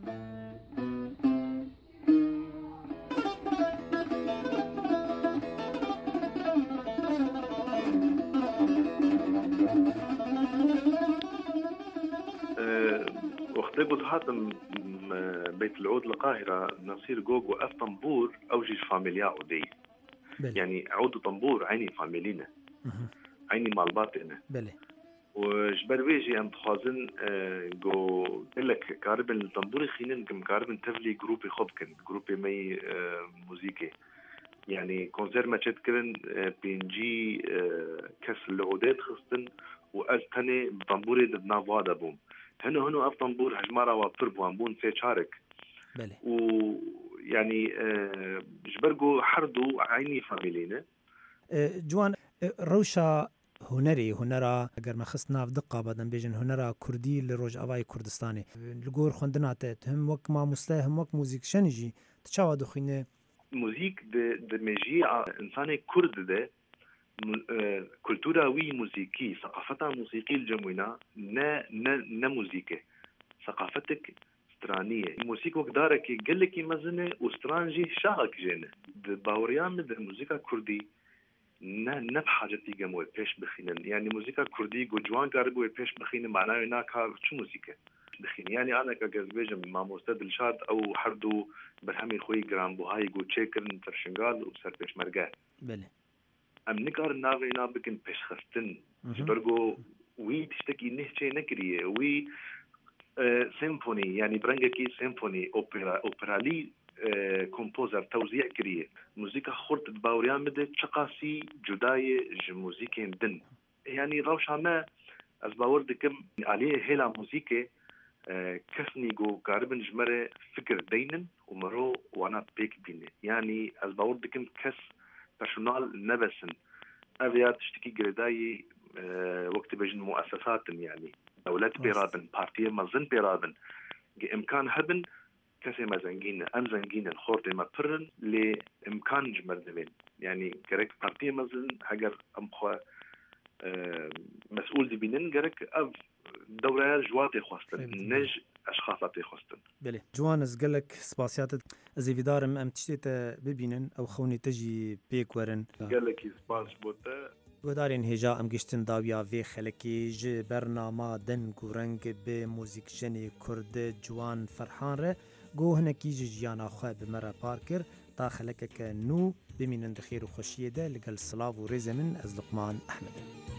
Speaker 12: وقت هاتم بيت العود القاهرة نصير جوجو أف طنبور أوجي فاميليا أودي يعني عود طنبور عيني فاميلينا عيني مع الباطنة
Speaker 11: بله
Speaker 12: وجبر بيجي أنت خازن جو لك كاربن الطنبور خينن كم كاربن تفلي جروبي خبكن جروبي مي موسيقى يعني كونسير ما تشتكرن بينجي كاس العودات خصتن وأستني طنبوري دنا فادا بوم هنا هنا أف طنبور هجمارة وطرب وانبون في شارك
Speaker 11: بله
Speaker 12: ويعني أه جبرجو حردو عيني فاميلينا
Speaker 11: أه جوان أه روشا هنري هنرا اگر ما خصنا في دقة بدن بيجن هنرا كردي لروج أواي كردستاني لجور خندنات هم وك ما مستهم وك موزيك شنجي تشاو دخينه
Speaker 12: موزيك د د مجيء إنساني كرد ده كولتورا وي موسيقي ثقافتها موسيقي الجموينة نا نا نا موسيقى ثقافتك استرانية الموسيقى وقدارك قال لك مزنة وسترانجي شاهك جنة باوريان من الموسيقى كردي نا نا بحاجتي جموي بيش بخينن يعني موسيقى كردي جوان قاربو بيش بخينن معناه هناك شو موسيقى بخين يعني أنا كجزبيجم مع مستد الشاد أو حردو برهمي خوي جرام بوهاي جو تشيكرن ترشنغال وسر بيش مرجع
Speaker 11: بله
Speaker 12: أم نقار ناوي نابكن بيش خستن جبرجو وی تشتكي نهجة نكرية وي سيمفوني يعني برنجكي سيمفوني أوبرا أوبرالي كومبوزر توزيع كريه موسيقى خورت باوريان مده شقاسي جداية موسيقى دن يعني روشا ما از باور دكم عليه هلا موسيقى كسني جو قاربن جمرة فكر دينن ومرو وانا بيك بيني يعني از باور دكم كس برسونال نبسن أبيات تشتكي جرداي وقت بجن مؤسسات يعني دولات بيرابن بارتيه مزن بيرابن امكان هبن كسي ما زنجين ام زنجين الخورد ما برن لامكان جمر دبين يعني كرك بارتيه مزن هجر ام خو مسؤول دبينن كرك اف دوره جواتي خوستن نج اشخاصاتي خوستن
Speaker 11: بله جوان از قالك سباسيات از فيدارم ام تشتيت ببينن او خوني تجي بيك ورن
Speaker 12: قالك سباس بوتا
Speaker 11: ودارين هجا ام گشتن داویا وی خلکی ج برنامه دن گورنگ به موزیک جنی کرد جوان فرحان ره گو هنکی جیانا خو بمره پارکر تا خلکک نو بمینن خیر و خوشیه ده لگل سلاو و رز من از لقمان احمد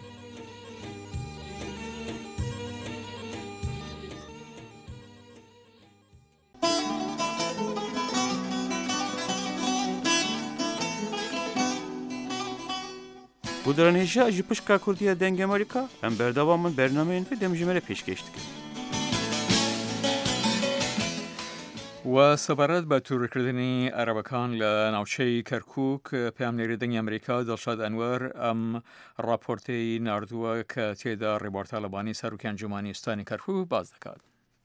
Speaker 3: Gudaranêja ji pişka Kurdiya deng Amerîka em berdewamın bernameyên ve demjimere pêşkêş dikin.
Speaker 1: و سەبارەت بە توورکردنی عەرەبەکان لە ناوچەی کەرکووک پامنێردنی ئەمریکا دڵشاد ئەنوەر ئەم راپۆرتەی ناردووە کە تێدا ڕێبوار تاالبانی سەرۆکی ئەنجومانی ئوستانی کەرکووک باز دەکات.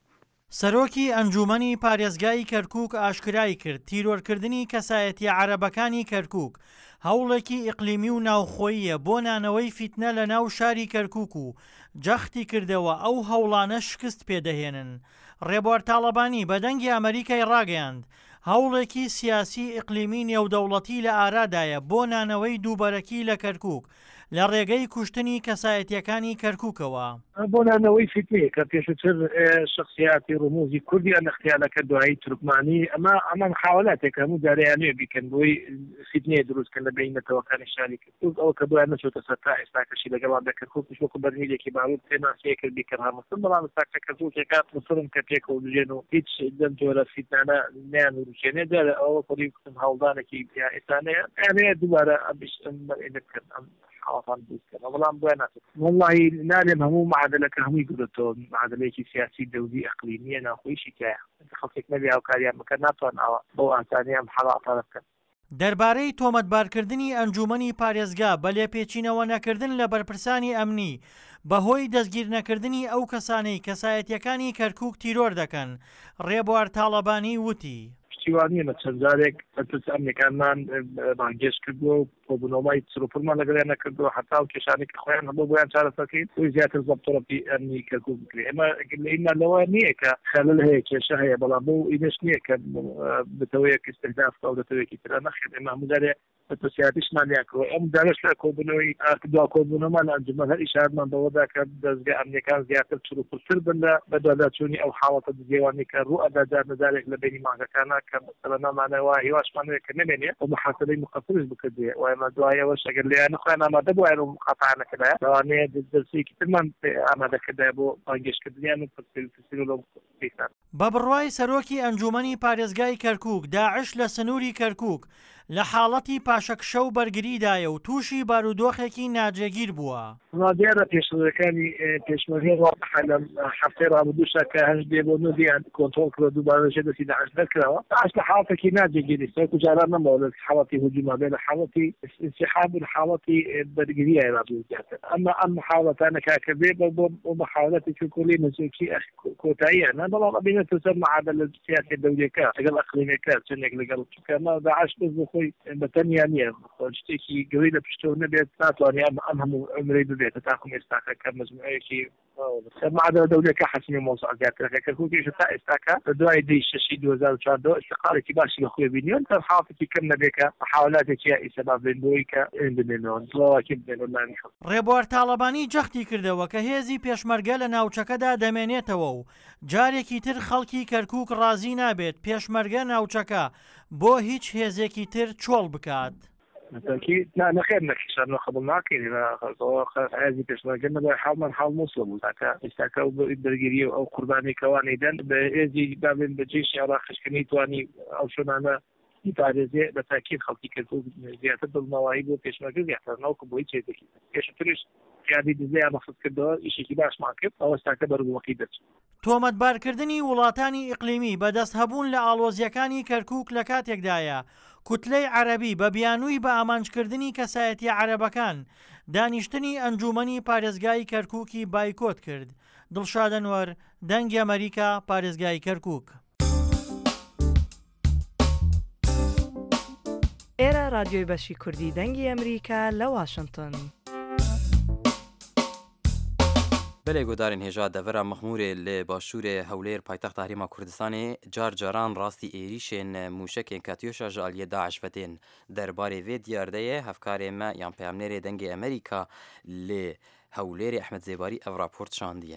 Speaker 13: سەرۆکی ئەنجومەنی پارێزگای کەرکووک ئاشکرای کرد تیرۆرکردنی کەسایەتی عەرەبەکانی کەرکووک هەوڵێکی ئیقلیمی و ناوخۆییە بۆ نانەوەی فیتنە لە ناو شاری کەرکووک و جەختی کردەوە ئەو هەوڵانە شکست پێدەهێنن. ڕێبوار تاالبانی بە دەنگی ئەمریکای ڕاگەیاند هەوڵێکی سیاسی ئیقلیمی نێودەوڵەتی لە ئارادایە بۆ نانەوەی دووبەرەکی لە کەرکووک لە ڕێگەی کوشتنی کەسایەتیەکانی کەرکووکەوە.
Speaker 14: بۆ نانەوەی فیتنەیە کە پێشتر شخصیاتی ڕموزی کوردیان اختیارەکە دوایی تورکمانی ئەمە ئەمە محاولاتێک هەموو جارەیانەیە بیکەن بۆی فیتنەیە دروستکەن لە بینەتەوەکانی شاری کەرکووک ئەوە کە بۆیان نەچۆتە سەر تا ئێستاکەشی لەگەڵان دە کەرکووکش وەکو بەرمیلێکی باوت پێناسەیە کردی کە هەمەسن بەڵام ئێستاکە کەرکووکێکا مسلم کە پێکەوە بژێن و هیچ دەم جۆرە فیتنانە نیان وروچێنێ دەرە ئەوە پۆلی کوتم هەوڵدانێکی ئێستانەیە یانەیە دووبارە ئەبیشتن بەئێدەکەن حوافان بوسكنا والله بوينات والله نالم همو معادلة همو يقولوا معادلة سياسية دولية إقليمية ناخوي شكاية خلصك نبي أو كاريا مكاناتون أو بو أنسانية محلا طرفكن
Speaker 13: دەربارەی تۆمەتبارکردنی ئەنجومەنی پارێزگا بە لێپێچینەوە نەکردن لە بەرپرسانی ئەمنی بەهۆی دەستگیر نەکردنی ئەو کەسانەی کەسایەتیەکانی کەرکووک تیرۆر دەکەن ڕێبوار تاالبانی وتی
Speaker 14: پشتیوانیە لە چەند جارێک پرس ئەمریکانمان بانگێش کردووە و بۆبوونەوەی سروپڕمان لەگەڵیان نەکردووە حتا و کێشانێک کە خۆیان هەبوو بۆیان چارەسەرکەین بۆی زیاتر زەبتۆڕەتی ئەمنی کەرکووک بکرێ ئێمە ئینە لەوە نییە کە خەلل هەیە کێشە هەیە بەڵام بۆ ئینەش نییە کە بتەوەیەک استهداف و دەتەوەیەکی ترە نەخێت ئێمە هەموو جارێ سیاسیشمان لیاکەوە ئەم دانش لە کۆبوونەوەی دوا کۆبوونەمان ئەنجومەن هەر ئیشارمان بەوەدا کە دەستگا ئەمریکان زیاتر چروپڕتر بن لە بەدواداچوونی ئەو حاڵەتە جێوانی کە ڕوو ئەدا جار نەجارێک لە بینی مانگەکانە کە مەسەلە نامانەوە هیواشمانەوە کە نمێنێ و محاسبەی مقەفرش بکردێ و ئێمە دوایەوەش ئەگەر لێیان خۆیان ئامادە بووایە و مقاطعانەکەدایە لەوانەیە دەستێکی ترمان ئامادەکردایە بۆ بانگێشکردنیان و پرسیل و لەم
Speaker 13: بە بڕوای سەرۆکی ئەنجومەنی پارێزگای کەرکووک داعش لە سنووری کەرکووک لە حاڵەتی پاشەکشە و بەرگریدایە و تووشی بارودۆخێکی ناجێگیر بووە.
Speaker 14: دیارە پێشەکانی پێشمەرهێ لە هەفتەی ڕابردووشە کە هەشت دێ بۆ نودیان کۆنتڕۆڵ کرد دووبارەژێ دەستی داعش دەرکراوە داعش لە حاڵەتێکی ناجێگیری سەرکو جاران نەمەوە لە حاڵەتی هجووما بێ لە حاڵەتی انسحاب لە حاڵەتی بەرگریایە ڕابردوو زیاتر ئەمە ئەم حاڵەتانە کاکە بێ بۆ محاولەتێکی کۆلی نزوکی کۆتاییانە بەڵام ئەبینێتە سەر معادلە سیاسی دەولێکە لەگەڵ ئەقلیمێکە چنێک لەگەڵ چکەمە داعش بەخۆی بەتەنیا نییە شتێکی گەوری لە پشتەوە نەبێت ناتوانێت ئەم هەموو ئەمرەی ببێت تاکو ئێستاکە کە مجموعەیەکی معادلە دەولێکە حەسمی مۆزوع زیاترەکە کەرکووکیش تا ئێستاکە بە دوای دەی شەشی دوو هەزار و چواردەوە استقالێکی باشی لە خۆی بینیۆن تا حاڵەتێکی کەم نەبێکە محاولاتێکی ئیسەباب بێن بۆی کە بنێنەوە دڵەوەکی بێنەوە لانی خەڵک.
Speaker 13: ڕێبوار تاالبانی جەختی کردەوە کە هێزی پێشمەرگە لە ناوچەکەدا دەمێنێتەوە و جارێکی تر خەڵکی کەرکووک ڕازی نابێت پێشمەرگە ناوچەکە بۆ هیچ هێزێکی تر چۆڵ بکات.
Speaker 14: بالتاكيد لا نخير نكش انه قبل ناكل لا هذه بشماركه ما حال من حال مسلم وذاك استاكو برجري او قرباني كواني دن بيجي بابن بجيش عراق كني تواني او شنو انا يتعرض بالتاكيد خلقي كتب زياده المواهب وبشماركه زياده نوك بوي شيء دي ايش تريش يعني دي زي ما فكرت كده شيء باش معك او استاكبر وقيدت
Speaker 13: تۆمەتبارکردنی وڵاتانی ئیقلیمی بەدەست هەبوون لە ئاڵۆزیەکانی کەرکووک لە کاتێکدایە کوتلەی عەرەبی بە بیانووی بە ئامانجکردنی کەسایەتیە عەرەبەکان دانیشتنی ئەنجومەنی پارێزگای کەرکووکی بایکۆت کرد. دڵشاد ئەنوەر، دەنگی ئەمریکا، پارێزگای کەرکووک.
Speaker 15: ئێرە رادیۆی بەشی کوردی دەنگی ئەمریکا لە واشنگتن.
Speaker 2: بەلێ گۆدارên هێژا devera mixmûrê li başûrê Hewlêr paytexta Herêma Kurdistanê car caran rastî êrişên mûşekên Katyoşa ji aliyê Daeş vetên. Derbarê vê diyar de ye hevkarê me yan peyamnêrê dengê Amerîka lê Hewlêrê Ehmed Zêbarî ev raport şandiye.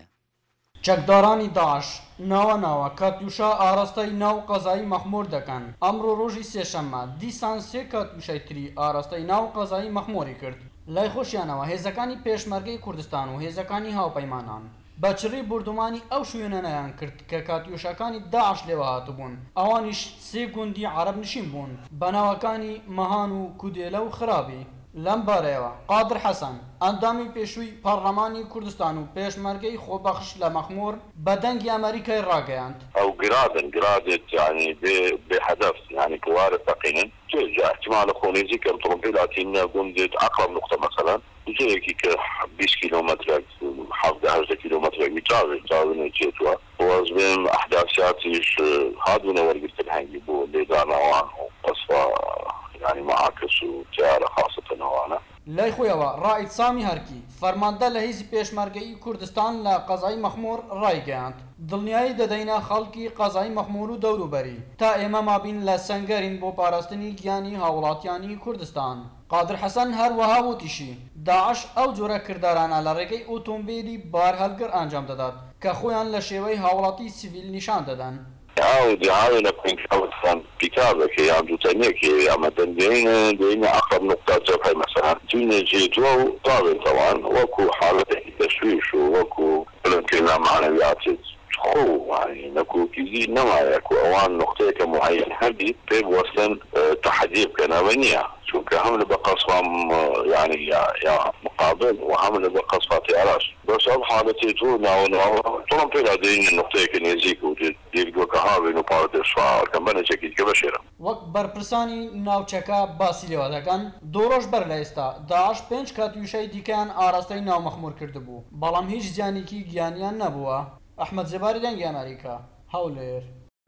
Speaker 16: Çekdaranî Daeş nawa nawa Katyuşa arastayî nav qezayî mexmûr dikin. Emro rojî sêşemme dîsan sê Katyuşayê tirî arastayî nav qezayî mexmûrê kird. لای خۆشیانەوە هێزەکانی پێشمەرگەی کوردستان و هێزەکانی هاوپەیمانان بەچڕی بردومانی ئەو شوێنەیان کرد کە کاتیۆشەکانی داعش لێوە هاتبوون. ئەوانیش سێ گوندی عەرەب نشین بوون بە ناوەکانی مەهان و کودێلە و خرابی. لەم بارەیەوە قادر حەسەن ئەندامی پێشووی پەرلەمانی کوردستان و پێشمەرگەی خۆبەخش لە مەخموور بە دەنگی ئەمریکای ڕاگەیاند.
Speaker 17: ئەو گرادن گرادت يعني بهدف يعني كوارث ثقيل احتمال خونيزي كم ترومبيلاتين قندت أقرب نقطة مثلا زي كي عشرين كيلومتر حافظ عشرة كيلومتر متجاوز جاوز نجيتوا وزبين أحداثياتيش هادونا ورقت الهنجي بو اللي دانا وان وصفا يعني معاكس وتيارة خاصة وانا
Speaker 16: لای خۆیەوە ڕائید سامی هەرکی فەرماندە لە هیزی پێشمەرگەی کوردستان لە قەزای مەخموور ڕایگەیاند. دڵنیایی دەدەینە خەڵکی قەزای مەخموور و دەوروبەری تا ئێمە مابین لە سەنگەرین بۆ پاراستنی گیانی هاوڵاتیانی کوردستان. قادر حەسەن هەروەها وتیشی داعش ئەو جۆرە کردارانە لە ڕێگەی ئۆتۆمبیلی بار هەلگر ئەنجام دەدات کە خۆیان لە شێوەی هاوڵاتی سیڤیل نیشان دەدەن.
Speaker 17: يعاود يعاون كان بكابة كي عنده تانية كي عمدا دينا دينا أقرب نقطة جبهة مثلا جينا جيتوا طاغي طبعا وكو حالة تشويش وكو كلمة معنويات خو يعني نكو كيزي نما يكو أوان نقطة كمعين هذه بيب وصلا تحديد كنابنية شو كهمل بقصفهم يعني يا يا مقابل وعمل بقصفة تياراش بس أب حالتي تونا ونوا طول في هذين النقطة كنيزيك وديرجو كهابي نبارد الشوار كمان جاكيت كبشرة
Speaker 16: وەک بەرپرسانی ناوچەکە باسی لێوە دەکەن دۆڕۆژ بەر لە ئێستا داعش پێنج کاتیوشەی دیکەیان ئاراستەی ناومەخموور کردبوو بەڵام هیچ زیانێکی گیانیان نەبووە. ئەحمەد زێباری دەنگی ئەمریکا هەولێر.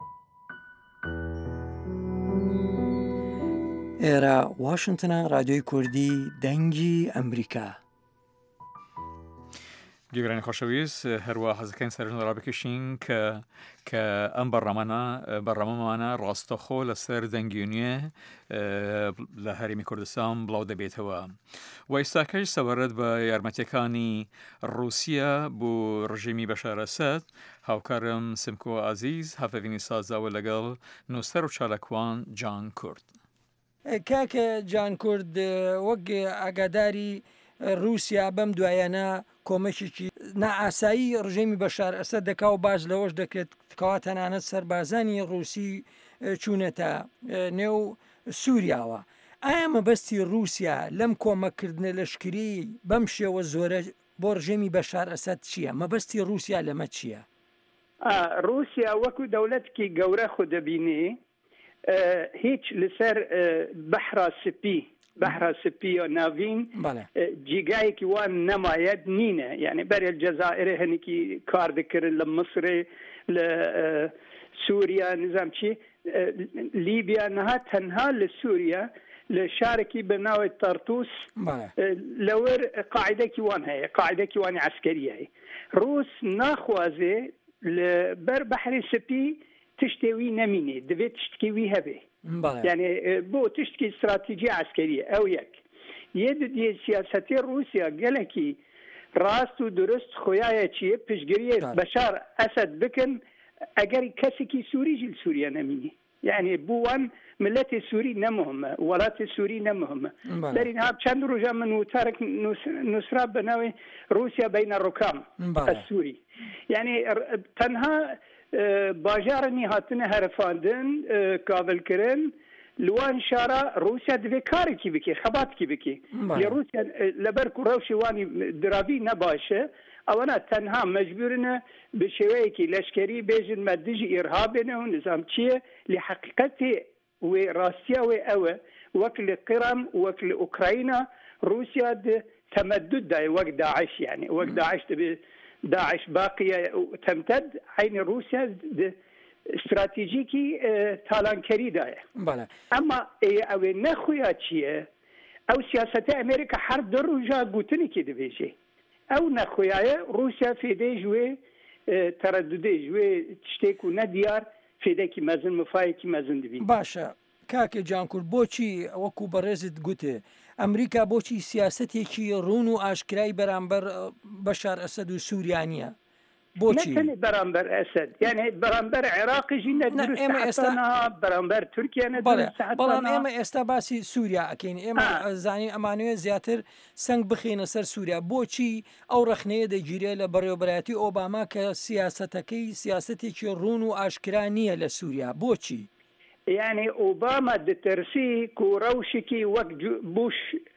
Speaker 18: ئێرە واشنگتنە رادیۆی کوردی دەنگی ئەمریکا.
Speaker 1: گیرانی خۆشەویست هەروە حەزەکەین سەرژن ڕابکەشین کە کە ئەم بەڕەمانە بەڕەمەمانە ڕاستەخۆ لەسەر دەنگیونیە لە هەرێمی کوردستان بڵاو دەبێتەوە. و ئێستاکەش سەبارەت بە یارمەتیەکانی رووسیا بۆ ڕژیمی بەشار ئەسەد هاوکارم سمکۆ عەزیز هەفەڤینی سازاوە لەگەڵ نووسەر و چالەکوان جان کورد.
Speaker 18: کاکە جان کورد وەک ئاگاداری رووسیا بەم دوایانە کۆمەکێکی نائاسایی ڕژێمی بەشار ئەسەد دەکا و باز لەوەش دەکرێت کەوا تەنانەت سەربازانی رووسی چوونەتە نێو سووریاوە. ئایا مەبەستی رووسیا لەم کۆمەکردنە لەشکری بەم شێوە زۆرە بۆ ڕژێمی بەشار ئەسەد چییە؟ مەبەستی رووسیا لەمە چییە؟
Speaker 19: رووسیا وەکو دەوڵەتێکی گەورە خۆ دەبینی هیچ لەسەر بەحرا سپی بحر سپی و ناوین جیگایکی وان نماید نینه یعنی برای الجزائر هنکی کار دکرن لمصر لسوریا نظام چی لیبیا نها تنها لسوریا لشاركي بناوي طرطوس لور قاعدة كيوان هي قاعدة كيوان عسكرية هي روس ناخوازي لبر بحر سبي تشتوي نميني دبي تشتكي هبه يعني بو تشتكي استراتيجية عسكرية أو يك يد دي سياسة روسيا قالكي راست ودرست خويايا شيء بشجرية بشار أسد بكن أجري كسكي سوري جل سوريا نميني يعني بوان ملت سوری نمهمه ولات سوری نمهمه در این حال چند روزا من وتارك نصرة بناوي روسيا بين الركام السوري يعني تنها باجارني هاتنا هرفاندن قابل كرن لوان شارع روسيا دفي كاري كي بكي خبات كي بكي لروسيا لبركو روشي واني درابي نباشه او انا تنها مجبورنا بشويكي لشكري بيجن مدجي ارهابنا ونظام تشيه لحقيقتي وروسيا واوى وكل قرم وكل اوكرانيا روسيا تمدد دا وقت داعش يعني وقت داعش داعش باقيه تمتد عين روسيا استراتيجيكي تالانكري دا اما او نخويا تشيه او سياسه امريكا حرب دروجا بوتني كي دبيجي او نخويا روسيا في دي جوي ترددي جوي تشتكو نديار في ديكي مازن مفايكي مازن دبي
Speaker 18: باشا کاکە جانکورد بۆچی وەکو بەڕێزت گوتێ ئەمریکا بۆچی سیاسەتێکی ڕون و ئاشکرای بەرامبەر بەشار ئەسەد و سووریانە بۆچی
Speaker 19: بەرامبەر ئەسەد یعنی بەرامبەر عێراقیژی نەدروستە بەرامبەر تورکیا نەدروستە
Speaker 18: بەڵام ئێمە ئێستا باسی سووریا ئەکەین ئێمە زانین ئەمانوێ زیاتر سنگ بخێنە سەر سووریا بۆچی ئەو ڕەخنەیە دەگیرێ لە بەڕێوەبەرەتی ئۆباما کە سیاسەتەکەی سیاسەتێکی ڕون و ئاشکرا نییە لە سووریا بۆچی
Speaker 19: يعني اوباما دترسي كوروشكي وقت بوش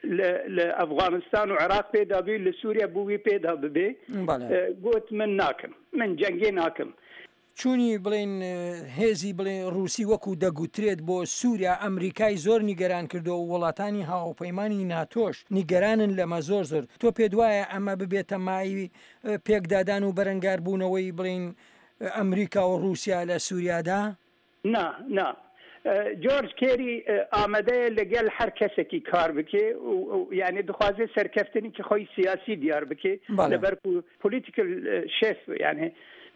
Speaker 19: لافغانستان وعراق بيدا بي لسوريا بوي بيدا بي قلت من ناكم من جنگي ناكم
Speaker 18: چونی بڵێن هێزی بڵێن رووسی وەکو دەگوترێت بۆ سووریا ئەمریکای زۆر نیگەران کردو و وڵاتانی هاوپەیمانی ناتۆش نیگەرانن لەمە زۆر زۆر تۆ پێ وایە ئەمە ببێتە مای پێکدادان و بەرەنگاربوونەوەی بڵێن ئەمریکا و رووسیا لە سووریادا؟
Speaker 19: نا نا جورج كيري آمده لقل هر کسکی کار بکه و یعنی دخوازه سرکفتنی که خوی سیاسی دیار بکه لبر پولیتیکل شیف یعنی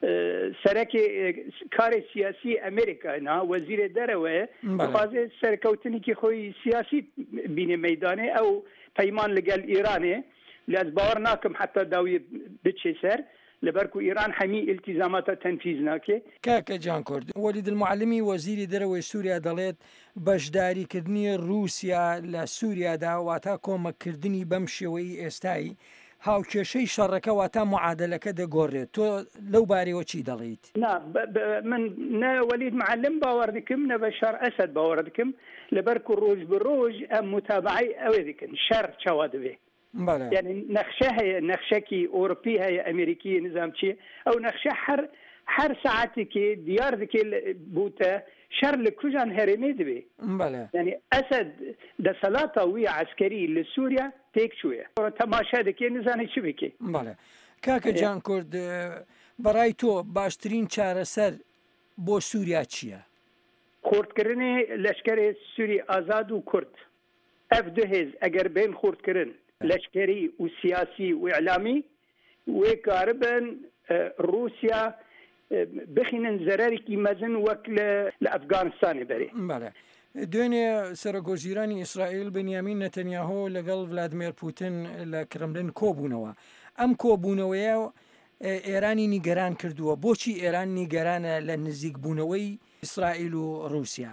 Speaker 19: سرک کار سیاسی امریکا نه وزیر دروه دخوازه سرکوتنی که خوی سیاسی بین میدانه او پیمان لقل ایرانه لاز باور ناکم حتی داوی بچه سر لبركو إيران حمي التزامات تنفيذ ناكي
Speaker 18: كاكا جانكورد وليد المعلمي وزير دروي سوريا دليت بشداري كردني روسيا لسوريا دا واتا كومك كردني بمشوي استاي هاو كشي شركه واتا معادله كده غوري تو لو باري وشي دليت
Speaker 19: نا من نا وليد معلم باوردكم نا بشار اسد باوردكم لبركو روج بروج ام متابعي اويدكن شر شواد به
Speaker 18: بله.
Speaker 19: يعني نخشه هي نخشه كي أوروبي هي أمريكية نظام شيء أو نخشه حر حر ساعتي كي ديار ذكي بوتا شر لكوجان هرمي دبي
Speaker 18: بله.
Speaker 19: يعني أسد ده صلاة ويا عسكري لسوريا تيك شوية تماشا ذكي نظام شو بكي
Speaker 18: بله كاك جان كورد برای تو باشترین چاره سر بو سوریا چیه؟
Speaker 19: خورد کردن لشکر سوری آزاد و کرد اف ده هز اگر بین خورد کردن لشکری و سیاسی و اعلامی و کاربن روسیا بخینن ضرری کی مزن وکل لافغانستان بری.
Speaker 18: بله. دوێنێ سەرۆکۆژیرانی ئیسرائیل بنیامین نەتەنیاهۆ لەگەڵ ڤلادیمیر پوتین لە کرملین کۆبوونەوە ئەم کۆبوونەوەیە ئێرانی نیگەران کردووە بۆچی ئێران نیگەرانە لە نزیکبوونەوەی ئیسرائیل و رووسیا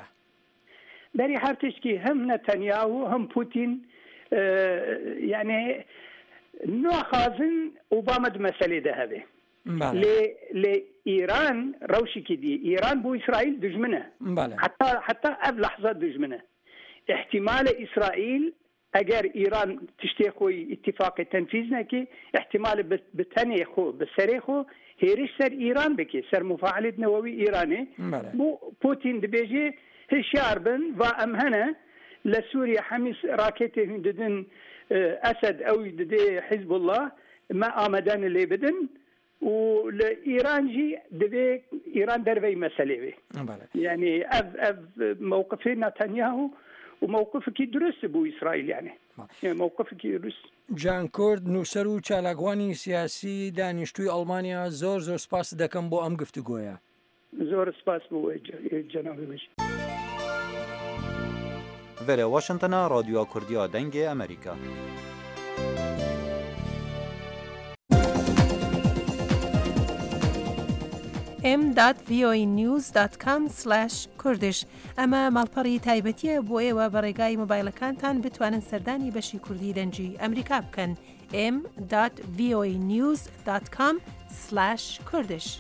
Speaker 19: بەری هەر تشتی هەم نەتەنیاهۆ هەم پوتین یعنی ناخوازن اوباما مەسەلێ دەهەبێ لإيران روشي كدي إيران بو إسرائيل دجمنة
Speaker 18: بله.
Speaker 19: حتى حتى قبل لحظة دجمنة احتمال إسرائيل أجر إيران تشتيخوي اتفاق تنفيذنا كي احتمال بتنيخو بسريخو هيرش سر إيران بكي سر مفاعلة نووي إيراني
Speaker 18: بله.
Speaker 19: بو بوتين دبيجي هشيار بن وأمهنا لسوريا حميس راكيته ددن أسد أو ددي حزب الله ما آمدان اللي بدن ولإيران جي دبي إيران دربي مسألة يعني أف أف موقف نتنياهو وموقفك درس بو إسرائيل يعني, يعني موقفك درس.
Speaker 18: جان كورد نووسەر و چالاکوانی سیاسی دانیشتووی ئەڵمانیا زۆر زۆر سپاس دەکەم بۆ ئەم گفتوگۆیە.
Speaker 19: زۆر سپاس بۆ جەنابی بەش.
Speaker 3: Vere Washingtona Radyoya Kurdiya Dengê Amerîka.
Speaker 20: ام دات وی او ای نیوز دات کام سلاش کوردش ئەمە ماڵپەڕی تایبەتیە بۆ ئێوە بە ڕێگای مۆبایلەکانتان بتوانن سەردانی بەشی کوردی دەنجی ئەمریکا بکەن ام دات وی او ای نیوز دات کام سلاش کوردش.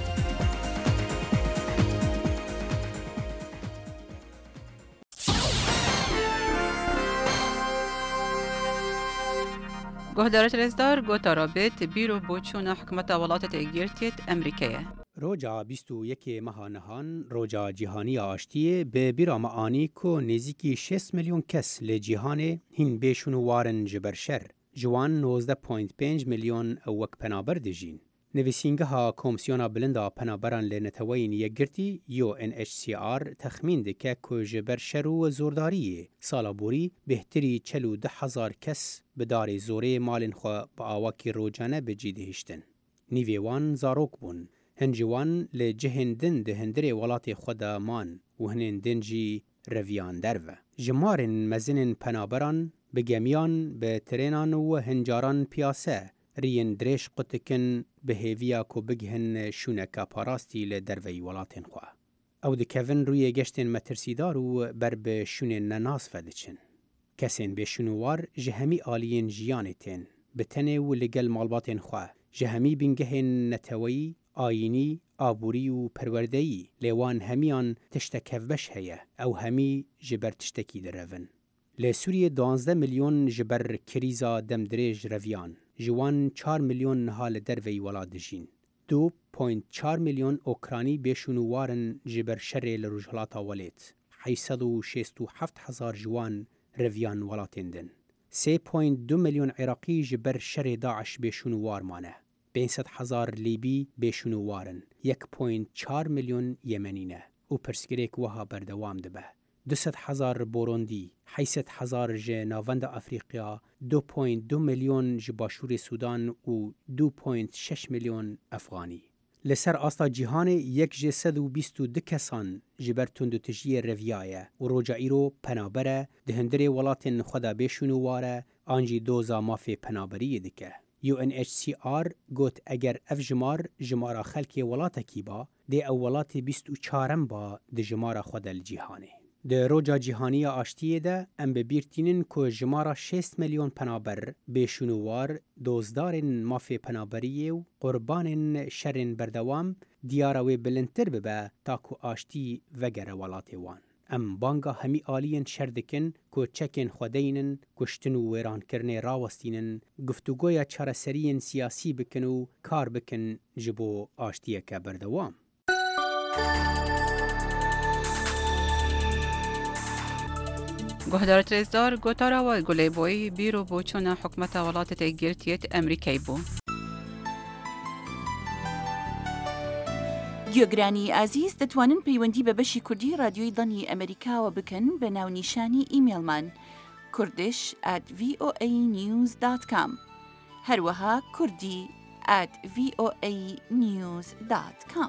Speaker 21: گهدارت رزدار گوتارابت بیرو بوچون حکومت ولایت تگیرتیت امریکیه.
Speaker 22: روجا بیست و یک ماه نهان روجا جهانی آشتیه به بیرا معانی کو نزیکی شش میلیون کس لجهان هین بیشون وارن جبرشر جوان نوزده پوینت پنج میلیون وک پنابر دجین. نویسینگه ها کمیسیونا بلندا پنابران لنتوین یگرتی یو ان اچ سی آر تخمین دکه که جبرشر و زورداریه سالابوری بهتری چلو ده هزار کس بدار زوره مالن خو با آواکی روجانه بجیدهشتن. نیویوان زاروک بون. هنجوان لجهندن ده هندره ولات خدا مان و هنندن جی رویان درو. جمارن مزنن پنابران بگمیان به ترینان و هنجاران پیاسه رین درش قطکن به هیویا کو بگهن شونکا پاراستی لدروی ولاتن خواه. او ده کوین روی گشتن مترسیدار و بر به شونه نناس فدچن. کسین به شنوار جهمی آلین جیانتین بتنه و لگل مالباتن خواه. جهمی بنگهن نتوی آینی آبوری و پروردهی لیوان همیان تشتکف بش هیا او همی جبر تشتکی درون. لسوریه دوانزده میلیون جبر کریزا دمدریج رویان. جوان چهار میلیون نهال دروی ولاد جین. دو پوینت چهار میلیون اوکرانی بیشونو وارن جبر شر لرجهلاتا ولیت. حیصد و شیست و هفت هزار جوان رویان ولاتندن. سه پوینت دو میلیون عراقی جبر شر داعش بیشونو وارمانه. پانصد هزار لیبی بیشونو وارن. یک پوینت چهار میلیون یمنینه. و پرسگریک وها بردوام دبه. دویست هزار بوروندی، هشتصد هزار ج ناوند افریقیا، دو پوینت دو میلیون ج باشور سودان و دو پوینت شش میلیون افغانی. لسر آستا جهان یک ج صد و بیست و دو کسان جبر تندو تجیه رویایه و روجا ایرو پنابره دهندره ولاتن خدا بیشونو واره آنجی دوزا مافی پنابری دکه. یو ان اچ سی آر گوت اگر اف جمار جمارا خلکی ولاتا کی با دی اولات بیست و چارم با دی جمارا خدا الجیهانه. ده روجا جهانی آشتیه ده ام ببیرتینن که جمارا شست میلیون پنابر بیشونوار دوزدارن مافی پنابریه و قربانن شرن بردوام دیاراوی بلندتر ببه تا که آشتی وگر ولاتی وان. ام بانگا همی آلین شردکن که چکن خودینن کشتن و ویران کرن راوستینن گفتگویا چارسرین سیاسی بکن و کار بکن جبو آشتیه که بردوام.
Speaker 21: گهدارت رزدار گوتارا و گلی بوی بیرو بوچون حکمت ولایت تگیرتیت امریکای بو.
Speaker 10: گوێگرانی ئازیز دەتوانن پەیوەندی بە بەشی کوردی رادیۆی دڵنی ئەمریکاوە بکەن بە ناونیشانی ئیمێلمان کوردش at v o a news dot com هەروەها کوردی at v o a news dot com.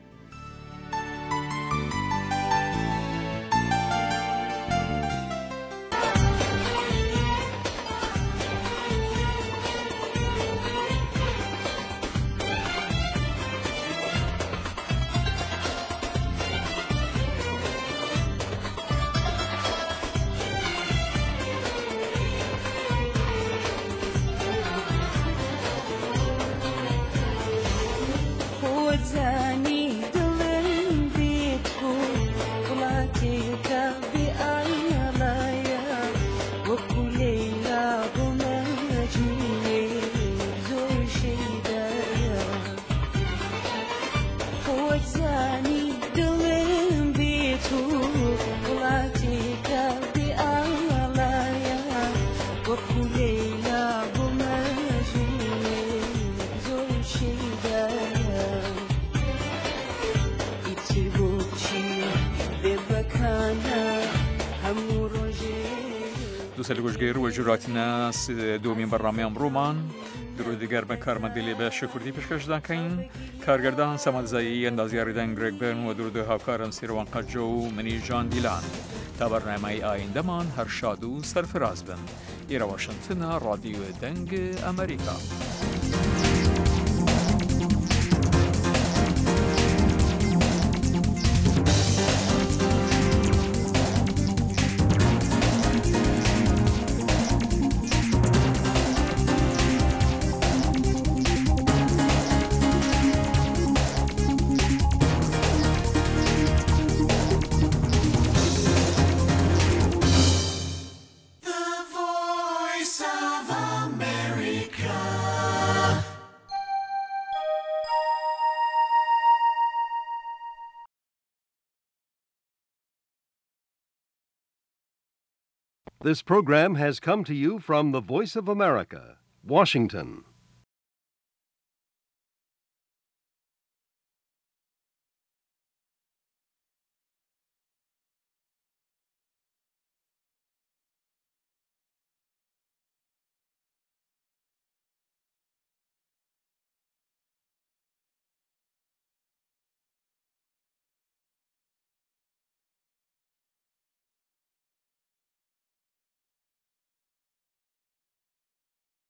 Speaker 1: دووسەر گۆژگەیر و ژوراتینە دومین بەڕامی ئەمڕۆمان درۆ دیگەر بە کارمەندی بەشە کوردی پێشکەشداکەین کارگەردان سەمەدزایی ئەندازیاریدان گرێگبن و درودە هاوکارم سیروان قەجە و منی ژان دیلان تا بەرنامەی ئایندەمان هەر شاد و سەرفراز بن. ئێرە واشنتنە ڕادیۆ دەنگ ئەمریکا.
Speaker 4: This program has come to you from the Voice of America, Washington.